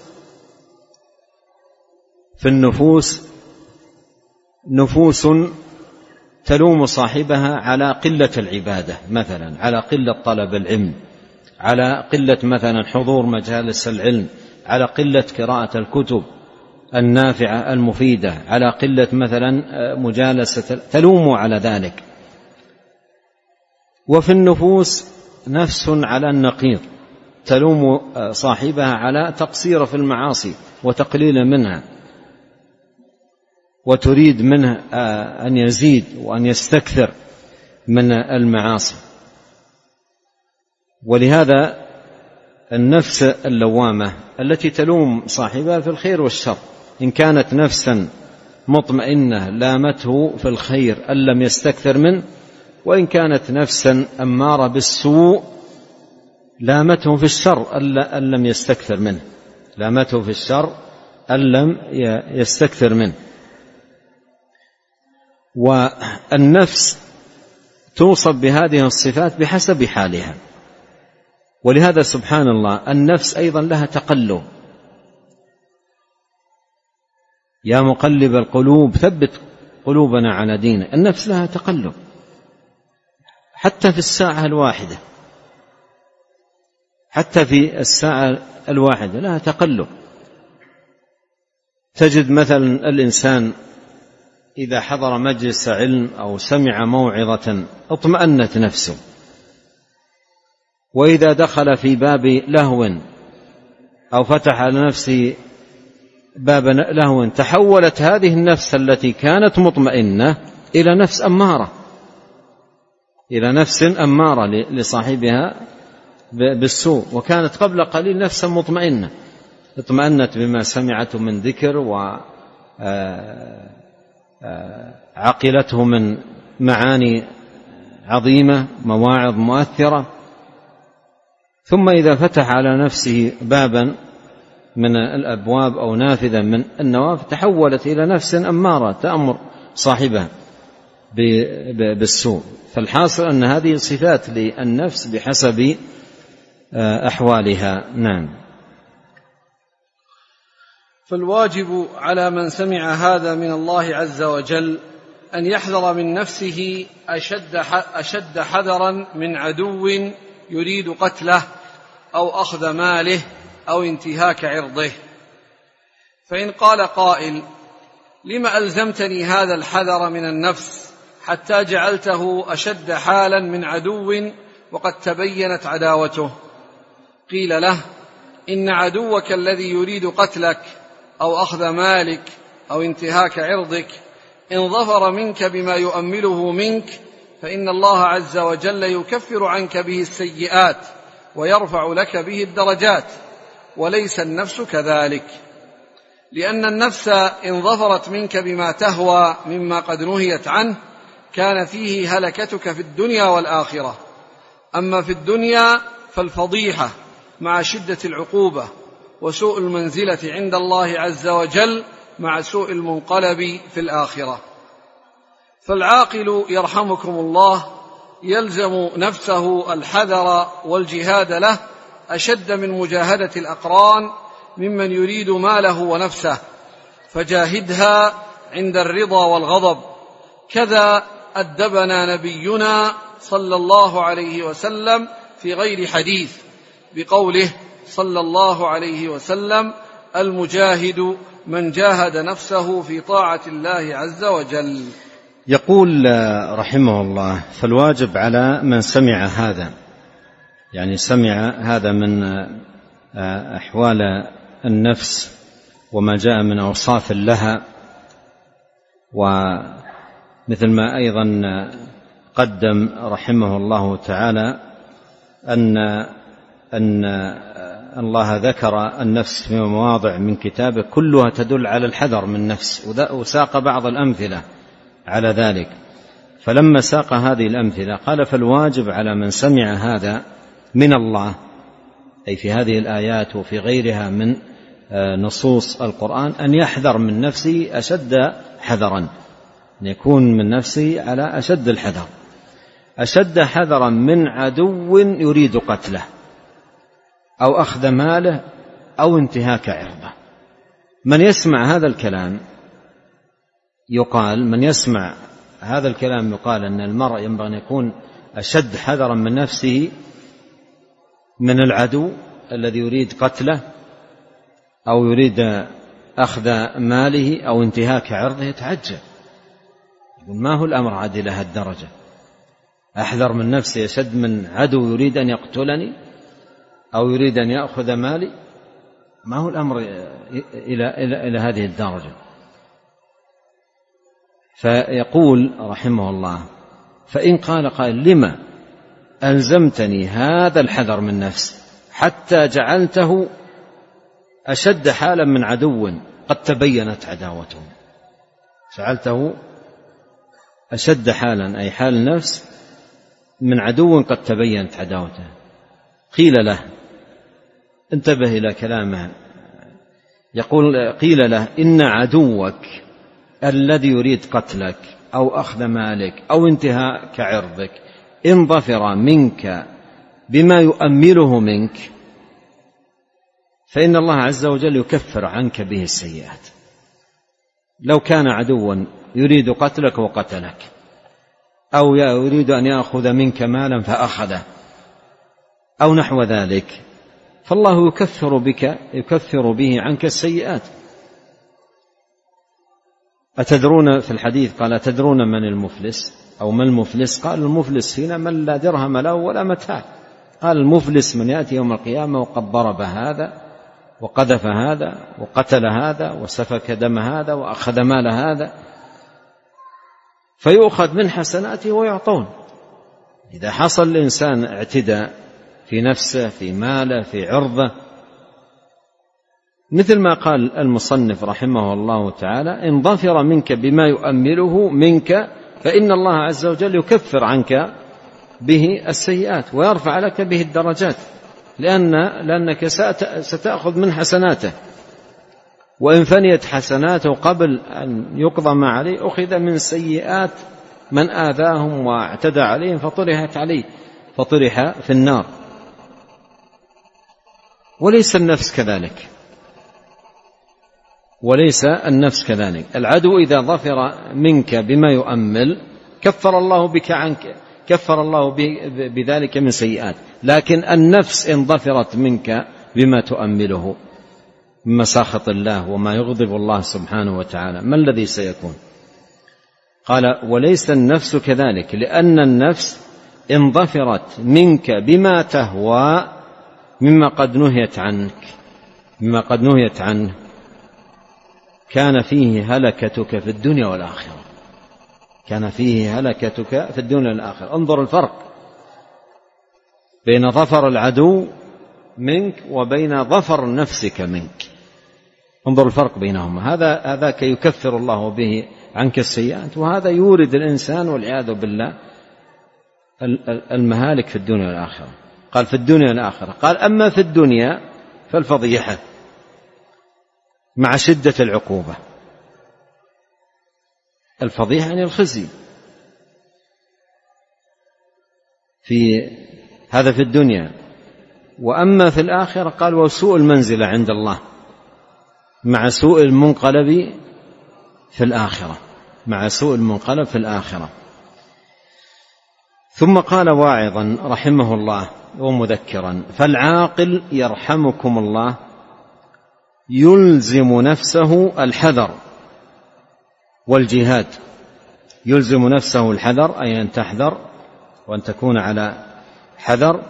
في النفوس نفوس تلوم صاحبها على قلة العبادة مثلا، على قلة طلب العلم، على قلة مثلا حضور مجالس العلم، على قلة قراءة الكتب النافعة المفيدة، على قلة مثلا مجالسة، تلوم على ذلك. وفي النفوس نفس على النقيض تلوم صاحبها على تقصير في المعاصي وتقليل منها، وتريد منه أن يزيد وأن يستكثر من المعاصي. ولهذا النفس اللوامة التي تلوم صاحبها في الخير والشر، إن كانت نفسا مطمئنة لامته في الخير أن لم يستكثر منه، وإن كانت نفسا أمارة بالسوء لامته في الشر أن لم يستكثر منه، لامته في الشر أن لم يستكثر منه. والنفس توصف بهذه الصفات بحسب حالها. ولهذا سبحان الله النفس أيضا لها تقلب. يا مقلب القلوب ثبت قلوبنا على دينك. النفس لها تقلب حتى في الساعة الواحدة، حتى في الساعة الواحدة لها تقلب. تجد مثلا الإنسان إذا حضر مجلس علم أو سمع موعظة اطمأنت نفسه، وإذا دخل في باب لهو أو فتح على نفسه باب لهو تحولت هذه النفس التي كانت مطمئنة إلى نفس أمارة، إلى نفس أمارة لصاحبها بالسوء، وكانت قبل قليل نفسا مطمئنة، اطمأنت بما سمعته من ذكر وعقلته من معاني عظيمة، مواعظ مؤثرة. ثم إذا فتح على نفسه بابا من الأبواب أو نافذة من النوافذ تحولت إلى نفس أمارة تأمر صاحبها بالسوء. فالحاصل أن هذه صفات للنفس بحسب أحوالها. نعم. فالواجب على من سمع هذا من الله عز وجل أن يحذر من نفسه أشد أشد حذرا من عدو يريد قتله أو أخذ ماله أو انتهاك عرضه. فإن قال قائل: لم ألزمتني هذا الحذر من النفس حتى جعلته أشد حالا من عدو وقد تبينت عداوته؟ قيل له: إن عدوك الذي يريد قتلك أو أخذ مالك أو انتهاك عرضك إن ظفر منك بما يؤمله منك فإن الله عز وجل يكفر عنك به السيئات ويرفع لك به الدرجات، وليس النفس كذلك، لأن النفس إن ظفرت منك بما تهوى مما قد نهيت عنه كان فيه هلكتك في الدنيا والآخرة. أما في الدنيا فالفضيحة مع شدة العقوبة وسوء المنزلة عند الله عز وجل مع سوء المنقلب في الآخرة. فالعاقل يرحمكم الله يلزم نفسه الحذر والجهاد له أشد من مجاهدة الأقران ممن يريد ماله ونفسه، فجاهدها عند الرضا والغضب. كذا أدبنا نبينا صلى الله عليه وسلم في غير حديث بقوله صلى الله عليه وسلم: المجاهد من جاهد نفسه في طاعة الله عز وجل. يقول رحمه الله: فالواجب على من سمع هذا، يعني سمع هذا من أحوال النفس وما جاء من أوصاف لها، ومثل ما أيضا قدم رحمه الله تعالى أن أن الله ذكر النفس في مواضع من كتابه كلها تدل على الحذر من النفس، وساق بعض الأمثلة على ذلك. فلما ساق هذه الأمثلة قال: فالواجب على من سمع هذا من الله، أي في هذه الآيات وفي غيرها من نصوص القرآن، أن يحذر من نفسه أشد حذرا، أن يكون من نفسه على أشد الحذر، أشد حذرا من عدو يريد قتله أو أخذ ماله أو انتهاك عرضه. من يسمع هذا الكلام يقال من يسمع هذا الكلام يقال أن المرء ينبغي أن يكون أشد حذرا من نفسه من العدو الذي يريد قتله أو يريد أخذ ماله أو انتهاك عرضه. يتعجب، يقول: ما هو الأمر عاد إلى هذه الدرجة؟ أحذر من نفسي أشد من عدو يريد أن يقتلني أو يريد أن يأخذ مالي؟ ما هو الأمر إلى, إلى, إلى هذه الدرجة؟ فيقول رحمه الله: فإن قال قائل: لما ألزمتني هذا الحذر من نفسي حتى جعلته أشد حالا من عدو قد تبينت عداوته؟ جعلته أشد حالا، أي حال النفس، من عدو قد تبينت عداوته. قيل له، انتبه إلى كلامه، يقول: قيل له: إن عدوك الذي يريد قتلك أو أخذ مالك أو انتهاك عرضك إن ظفر منك بما يؤمله منك فإن الله عز وجل يكفر عنك به السيئات. لو كان عدوا يريد قتلك وقتلك، أو يريد أن يأخذ منك مالا فأخذه، أو نحو ذلك، فالله يكفر بك يكفر به عنك السيئات. أتدرون، في الحديث قال: أتدرون من المفلس أو ما المفلس؟ قال: المفلس فينا من لا درهم له ولا متاع. قال: المفلس من يأتي يوم القيامة وقد ضرب هذا وقذف هذا وقتل هذا وسفك دم هذا وأخذ مال هذا، فيؤخذ من حسناته ويعطون. إذا حصل الإنسان اعتداء في نفسه، في ماله، في عرضه، مثل ما قال المصنف رحمه الله تعالى: إن ظفر منك بما يؤمله منك فإن الله عز وجل يكفر عنك به السيئات ويرفع لك به الدرجات، لأن لأنك ستأخذ من حسناته، وإن فنيت حسناته قبل أن يقضى ما عليه أخذ من سيئات من آذاهم واعتدى عليهم فطرحت عليه فطرح في النار. وليس النفس كذلك، وليس النفس كذلك. العدو إذا ظفر منك بما يؤمل كفر الله بك عنك، كفر الله بذلك من سيئات. لكن النفس إن ظفرت منك بما تؤمله من مساخط الله وما يغضب الله سبحانه وتعالى، ما الذي سيكون؟ قال: وليس النفس كذلك، لأن النفس إن ظفرت منك بما تهوى مما قد نهيت عنك مما قد نهيت عنه كان فيه هلكتك في الدنيا والآخرة كان فيه هلكتك في الدنيا والآخرة. انظر الفرق بين ظفر العدو منك وبين ظفر نفسك منك، انظر الفرق بينهما. هذا هذاك يكفر الله به عنك السيئات، وهذا يورد الإنسان والعياذ بالله المهالك في الدنيا والآخرة. قال: في الدنيا والآخرة. قال: أما في الدنيا فالفضيحة مع شدة العقوبة. الفضيحة يعني الخزي، في هذا في الدنيا. وأما في الآخرة قال: وسوء المنزلة عند الله مع سوء المنقلب في الآخرة مع سوء المنقلب في الآخرة. ثم قال واعظا رحمه الله ومذكرا: فالعاقل يرحمكم الله يلزم نفسه الحذر والجهاد. يلزم نفسه الحذر أي أن تحذر وأن تكون على حذر،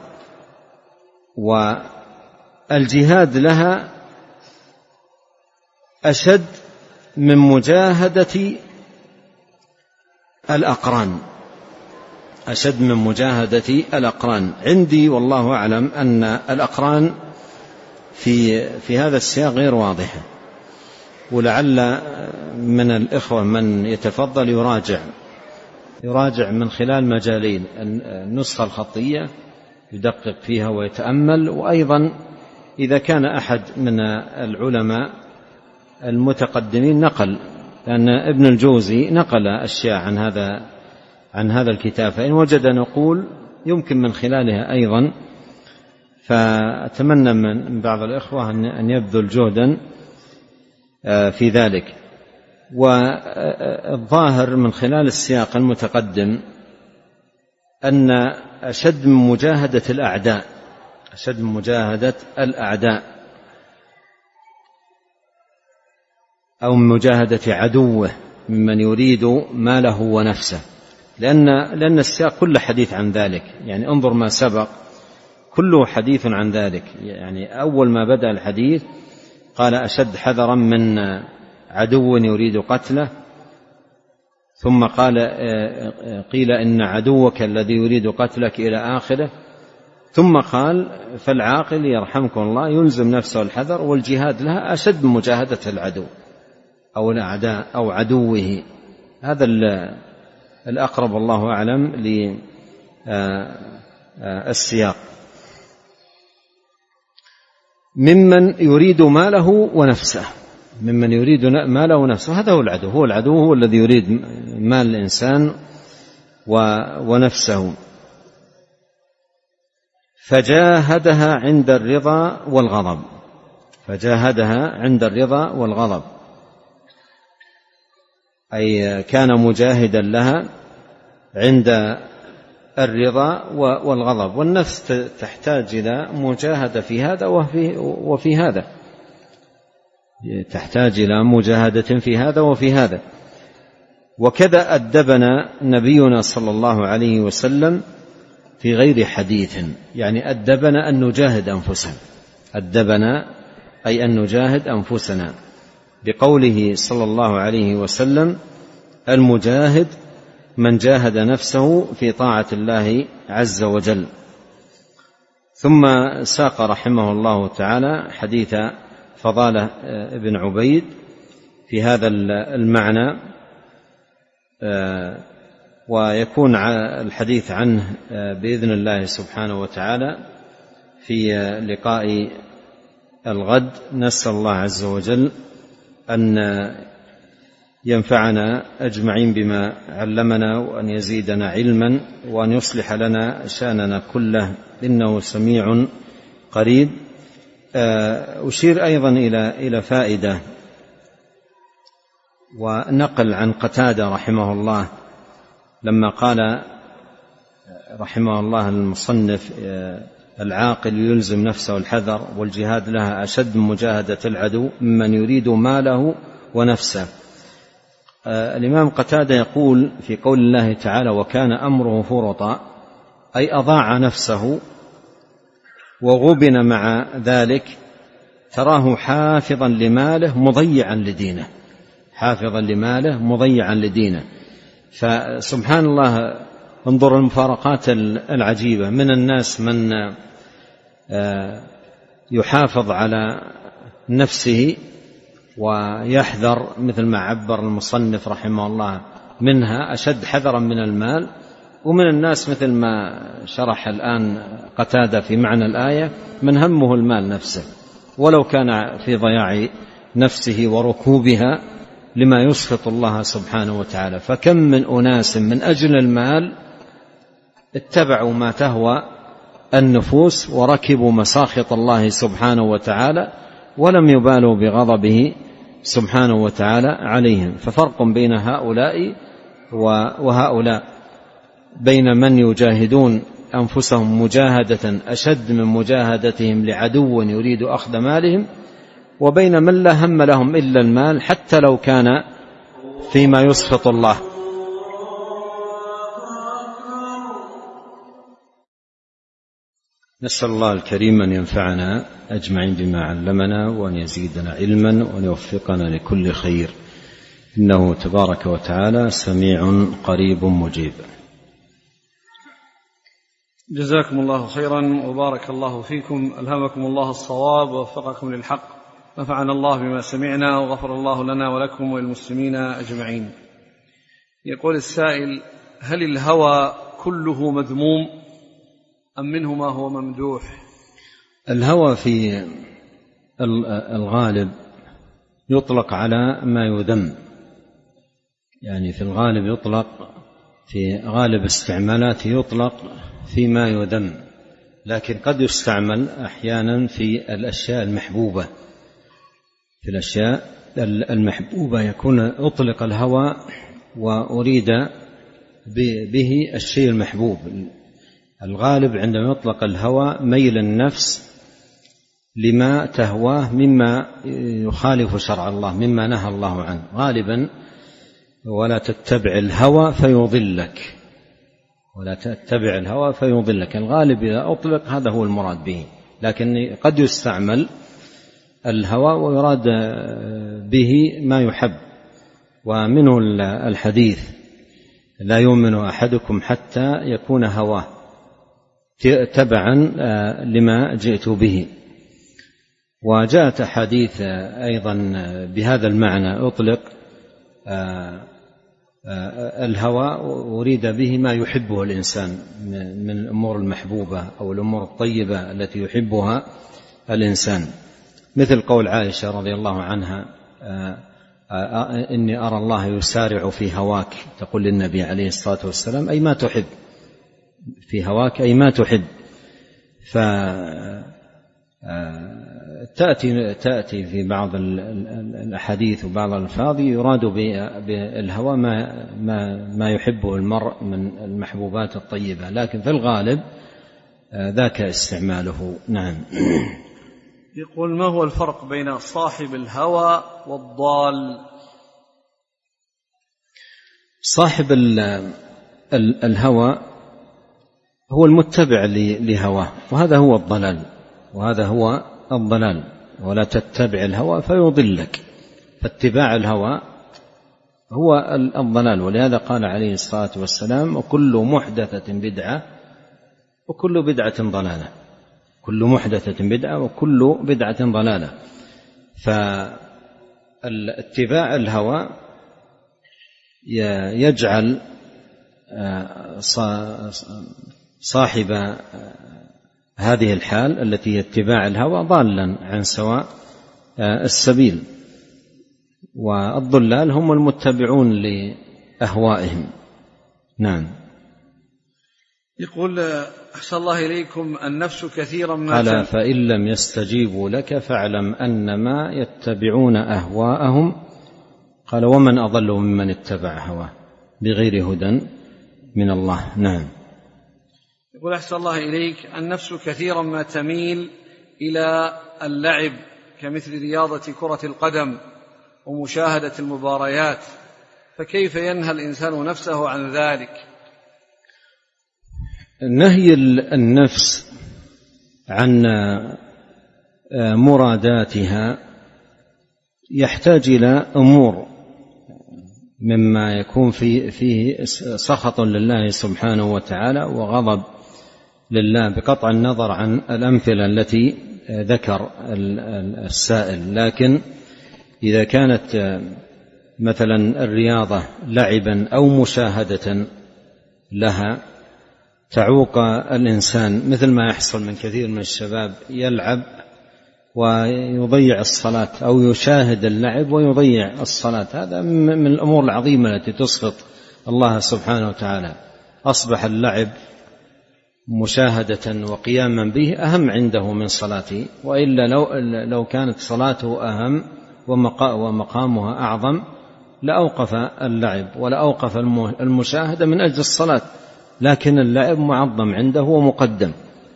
والجهاد لها أشد من مجاهدة الأقران أشد من مجاهدة الأقران. عندي والله أعلم أن الأقران في في هذا السياق غير واضحة، ولعل من الإخوة من يتفضل يراجع يراجع من خلال مجالين: النسخة الخطية يدقق فيها ويتأمل، وأيضا إذا كان أحد من العلماء المتقدمين نقل، لأن ابن الجوزي نقل أشياء عن هذا عن هذا الكتاب، فإن وجد نقول يمكن من خلالها أيضا. فأتمنى من بعض الإخوة أن يبذل جهدا في ذلك. والظاهر من خلال السياق المتقدم أن أشد من مجاهدة الأعداء أشد من مجاهدة الأعداء أو من مجاهدة عدوه ممن يريد ماله ونفسه، لأن لأن السياق كله حديث عن ذلك. يعني انظر ما سبق كله حديث عن ذلك. يعني أول ما بدأ الحديث قال: أشد حذرا من عدو يريد قتله، ثم قال قيل إن عدوك الذي يريد قتلك إلى آخره، ثم قال فالعاقل يرحمكم الله يلزم نفسه الحذر، والجهاد لها أشد من مجاهدة العدو أو الأعداء أو عدوه. هذا الأقرب الله أعلم للسياق. ممن يريد ماله ونفسه، ممن يريد ماله ونفسه، هذا هو العدو، هو العدو هو الذي يريد مال الإنسان ونفسه. فجاهدها عند الرضا والغضب، فجاهدها عند الرضا والغضب، أي كان مجاهدا لها عند الرضا والغضب. والنفس تحتاج إلى مجاهدة في هذا وفي, وفي هذا، تحتاج إلى مجاهدة في هذا وفي هذا. وكذا أدبنا نبينا صلى الله عليه وسلم في غير حديث، يعني أدبنا أن نجاهد أنفسنا، أدبنا أي أن نجاهد أنفسنا بقوله صلى الله عليه وسلم: المجاهد من جاهد نفسه في طاعة الله عز وجل. ثم ساق رحمه الله تعالى حديث فضالة بن عبيد في هذا المعنى، ويكون الحديث عنه بإذن الله سبحانه وتعالى في لقاء الغد. نسأل الله عز وجل أن ينفعنا أجمعين بما علمنا، وأن يزيدنا علما، وأن يصلح لنا شأننا كله، إنه سميع قريب. أشير أيضا إلى إلى فائدة ونقل عن قتادة رحمه الله لما قال رحمه الله المصنف: العاقل يلزم نفسه الحذر، والجهاد لها أشد من مجاهدة العدو ممن يريد ماله ونفسه. الإمام قتادة يقول في قول الله تعالى: وكان أمره فرطا، أي أضاع نفسه وغبن مع ذلك، تراه حافظا لماله مضيعا لدينه، حافظا لماله مضيعا لدينه. فسبحان الله، انظر المفارقات العجيبة، من الناس من يحافظ على نفسه ويحذر، مثل ما عبر المصنف رحمه الله منها أشد حذرا من المال، ومن الناس مثل ما شرح الآن قتادة في معنى الآية من همه المال نفسه، ولو كان في ضياع نفسه وركوبها لما يسخط الله سبحانه وتعالى. فكم من أناس من أجل المال اتبعوا ما تهوى النفوس وركبوا مساخط الله سبحانه وتعالى، ولم يبالوا بغضبه سبحانه وتعالى عليهم. ففرق بين هؤلاء وهؤلاء، بين من يجاهدون أنفسهم مجاهدة أشد من مجاهدتهم لعدو يريد أخذ مالهم، وبين من لا هم لهم إلا المال حتى لو كان فيما يسخط الله. نسأل الله الكريم أن ينفعنا أجمعين بما علمنا، وأن يزيدنا علما، وأن يوفقنا لكل خير، إنه تبارك وتعالى سميع قريب مجيب. جزاكم الله خيرا وبارك الله فيكم، ألهمكم الله الصواب ووفقكم للحق، نفعنا الله بما سمعنا، وغفر الله لنا ولكم وللمسلمين أجمعين. يقول السائل: هل الهوى كله مذموم أم منه ما هو ممدوح؟ الهوى في الغالب يطلق على ما يذم، يعني في الغالب يطلق، في غالب استعمالاته يطلق فيما يذم، لكن قد يستعمل أحيانا في الأشياء المحبوبة، في الأشياء المحبوبة يكون أطلق الهوى وأريد به الشيء المحبوب. الغالب عندما يطلق الهوى ميل النفس لما تهواه مما يخالف شرع الله، مما نهى الله عنه غالبا. ولا تتبع الهوى فيضلك، ولا تتبع الهوى فيضلك، الغالب إذا أطلق هذا هو المراد به، لكن قد يستعمل الهوى ويراد به ما يحب. ومنه الحديث لا يؤمن أحدكم حتى يكون هواه تبعا لما جئت به. وجاءت أحاديث أيضا بهذا المعنى، أطلق الهوى أريد به ما يحبه الإنسان من الأمور المحبوبة أو الأمور الطيبة التي يحبها الإنسان، مثل قول عائشة رضي الله عنها: إني أرى الله يسارع في هواك، تقول للنبي عليه الصلاة والسلام أي ما تحب، في هواك أي ما تحب. فتأتي تأتي في بعض الأحاديث وبعض الألفاظ يراد بالهوى ما, ما, ما يحبه المرء من المحبوبات الطيبة، لكن في الغالب ذاك استعماله. نعم. يقول: ما هو الفرق بين صاحب الهوى والضال؟ صاحب الهوى هو المتبع لهواه، وهذا هو الضلال، وهذا هو الضلال. ولا تتبع الهوى فيضلك، فاتباع الهوى هو الضلال. ولهذا قال عليه الصلاة والسلام: وكل محدثة بدعة وكل بدعة ضلالة. كل محدثة بدعة وكل بدعة ضلالة. فاتباع الهوى يجعل صاحب هذه الحال التي هي اتباع الهوى ضالا عن سواء السبيل، والضلال هم المتبعون لأهوائهم. نعم. يقول: أحسن الله إليكم، النفس كثيرا ما قال: فإن لم يستجيبوا لك فاعلم أنما يتبعون أهواءهم. قال: ومن أضل ممن اتبع هواه بغير هدى من الله. نعم. يقول: أحسن الله إليك، النفس كثيرا ما تميل إلى اللعب كمثل رياضة كرة القدم ومشاهدة المباريات، فكيف ينهى الإنسان نفسه عن ذلك؟ نهي النفس عن مراداتها يحتاج إلى أمور، مما يكون فيه, فيه سخط لله سبحانه وتعالى وغضب لله، بقطع النظر عن الأمثلة التي ذكر السائل. لكن إذا كانت مثلا الرياضة لعبا أو مشاهدة لها تعوق الإنسان، مثل ما يحصل من كثير من الشباب يلعب ويضيع الصلاة، أو يشاهد اللعب ويضيع الصلاة، هذا من الأمور العظيمة التي تسخط الله سبحانه وتعالى. أصبح اللعب مشاهدة وقياما به أهم عنده من صلاته، وإلا لو, لو كانت صلاته أهم ومقامها أعظم لأوقف اللعب ولأوقف المشاهدة من أجل الصلاة، لكن اللعب معظم عنده ومقدم،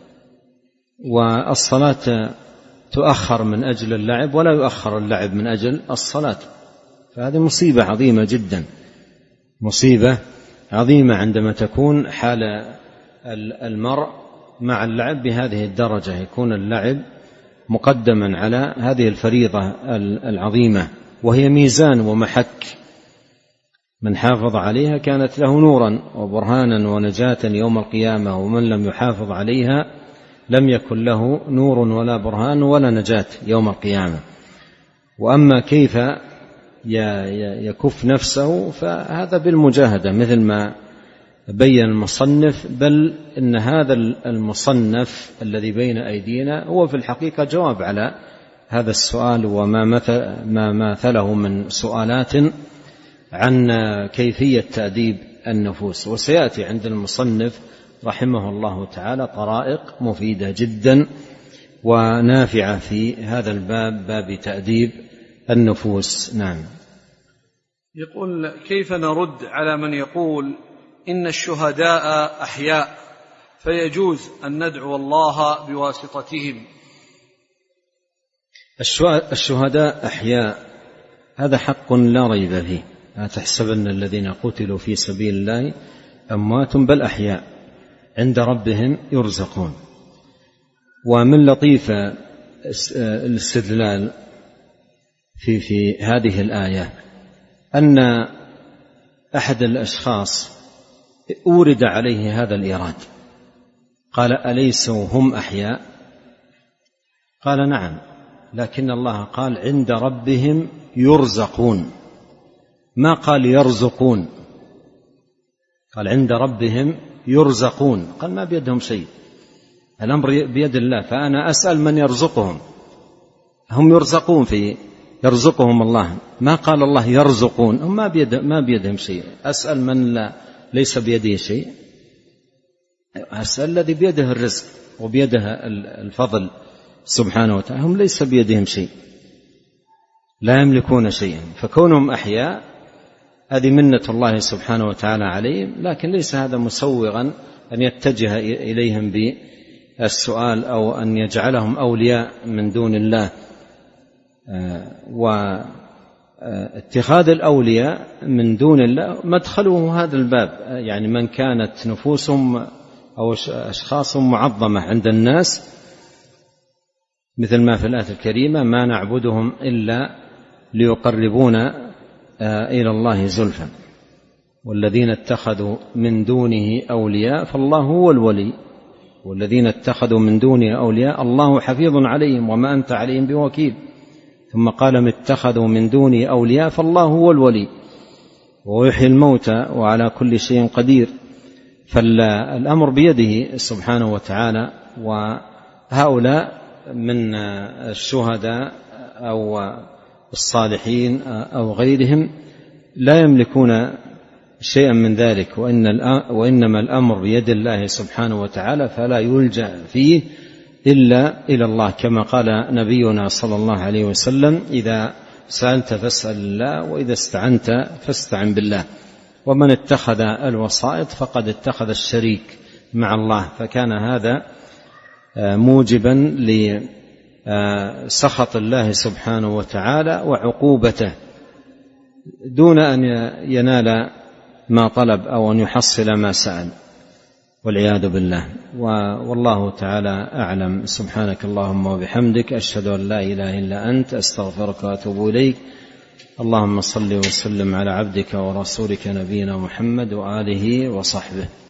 والصلاة تؤخر من أجل اللعب ولا يؤخر اللعب من أجل الصلاة. فهذه مصيبة عظيمة جدا، مصيبة عظيمة عندما تكون حال المرء مع اللعب بهذه الدرجة، يكون اللعب مقدما على هذه الفريضة العظيمة، وهي ميزان ومحك، من حافظ عليها كانت له نورا وبرهانا ونجاة يوم القيامة، ومن لم يحافظ عليها لم يكن له نور ولا برهان ولا نجاة يوم القيامة. وأما كيف يكف نفسه فهذا بالمجاهدة، مثل ما بين المصنف، بل إن هذا المصنف الذي بين أيدينا هو في الحقيقة جواب على هذا السؤال، وما مثل ما مثله من سؤالات عن كيفية تأديب النفوس. وسيأتي عند المصنف رحمه الله تعالى طرائق مفيدة جدا ونافعة في هذا الباب، باب تأديب النفوس. نعم. يقول: كيف نرد على من يقول إن الشهداء أحياء فيجوز أن ندعو الله بواسطتهم؟ الشهداء أحياء، هذا حق لا ريب فيه. لا تحسبن الذين قتلوا في سبيل الله أموات بل أحياء عند ربهم يرزقون. ومن لطيف الاستدلال في في هذه الآية أن أحد الأشخاص أورد عليه هذا الإيراد، قال أليسوا هم أحياء؟ قال نعم، لكن الله قال عند ربهم يرزقون، ما قال يرزقون، قال عند ربهم يرزقون، قال ما بيدهم شيء، الأمر بيد الله، فأنا أسأل من يرزقهم، هم يرزقون في يرزقهم الله، ما قال الله يرزقون، هم ما, بيد ما بيدهم شيء، أسأل من لا ليس بيده شيء، أسأل الذي بيده الرزق وبيده الفضل سبحانه وتعالى، هم ليس بيدهم شيء، لا يملكون شيئا، فكونهم أحياء هذه منة الله سبحانه وتعالى عليهم، لكن ليس هذا مسوغا أن يتجه إليهم بالسؤال أو أن يجعلهم أولياء من دون الله. واتخاذ الأولياء من دون الله مدخله هذا الباب، يعني من كانت نفوسهم أو أشخاص معظمة عند الناس، مثل ما في الآية الكريمة ما نعبدهم إلا ليقربونا إلى الله زلفى، والذين اتخذوا من دونه أولياء فالله هو الولي، والذين اتخذوا من دونه أولياء الله حفيظ عليهم وما أنت عليهم بوكيل، ثم قال ما اتخذوا من دونه أولياء فالله هو الولي ويحيي الموتى وعلى كل شيء قدير، فالأمر بيده سبحانه وتعالى. وهؤلاء من الشهداء أو الصالحين أو غيرهم لا يملكون شيئا من ذلك، وإنما الأمر بيد الله سبحانه وتعالى، فلا يلجأ فيه إلا إلى الله، كما قال نبينا صلى الله عليه وسلم إذا سألت فاسأل الله وإذا استعنت فاستعن بالله، ومن اتخذ الوسائط فقد اتخذ الشريك مع الله، فكان هذا موجبا لسخط الله سبحانه وتعالى وعقوبته دون أن ينال ما طلب أو أن يحصل ما سأل، والعياذ بالله. والله تعالى أعلم. سبحانك اللهم وبحمدك، أشهد أن لا إله إلا أنت، أستغفرك وأتوب إليك. اللهم صل وسلم على عبدك ورسولك نبينا محمد وآله وصحبه.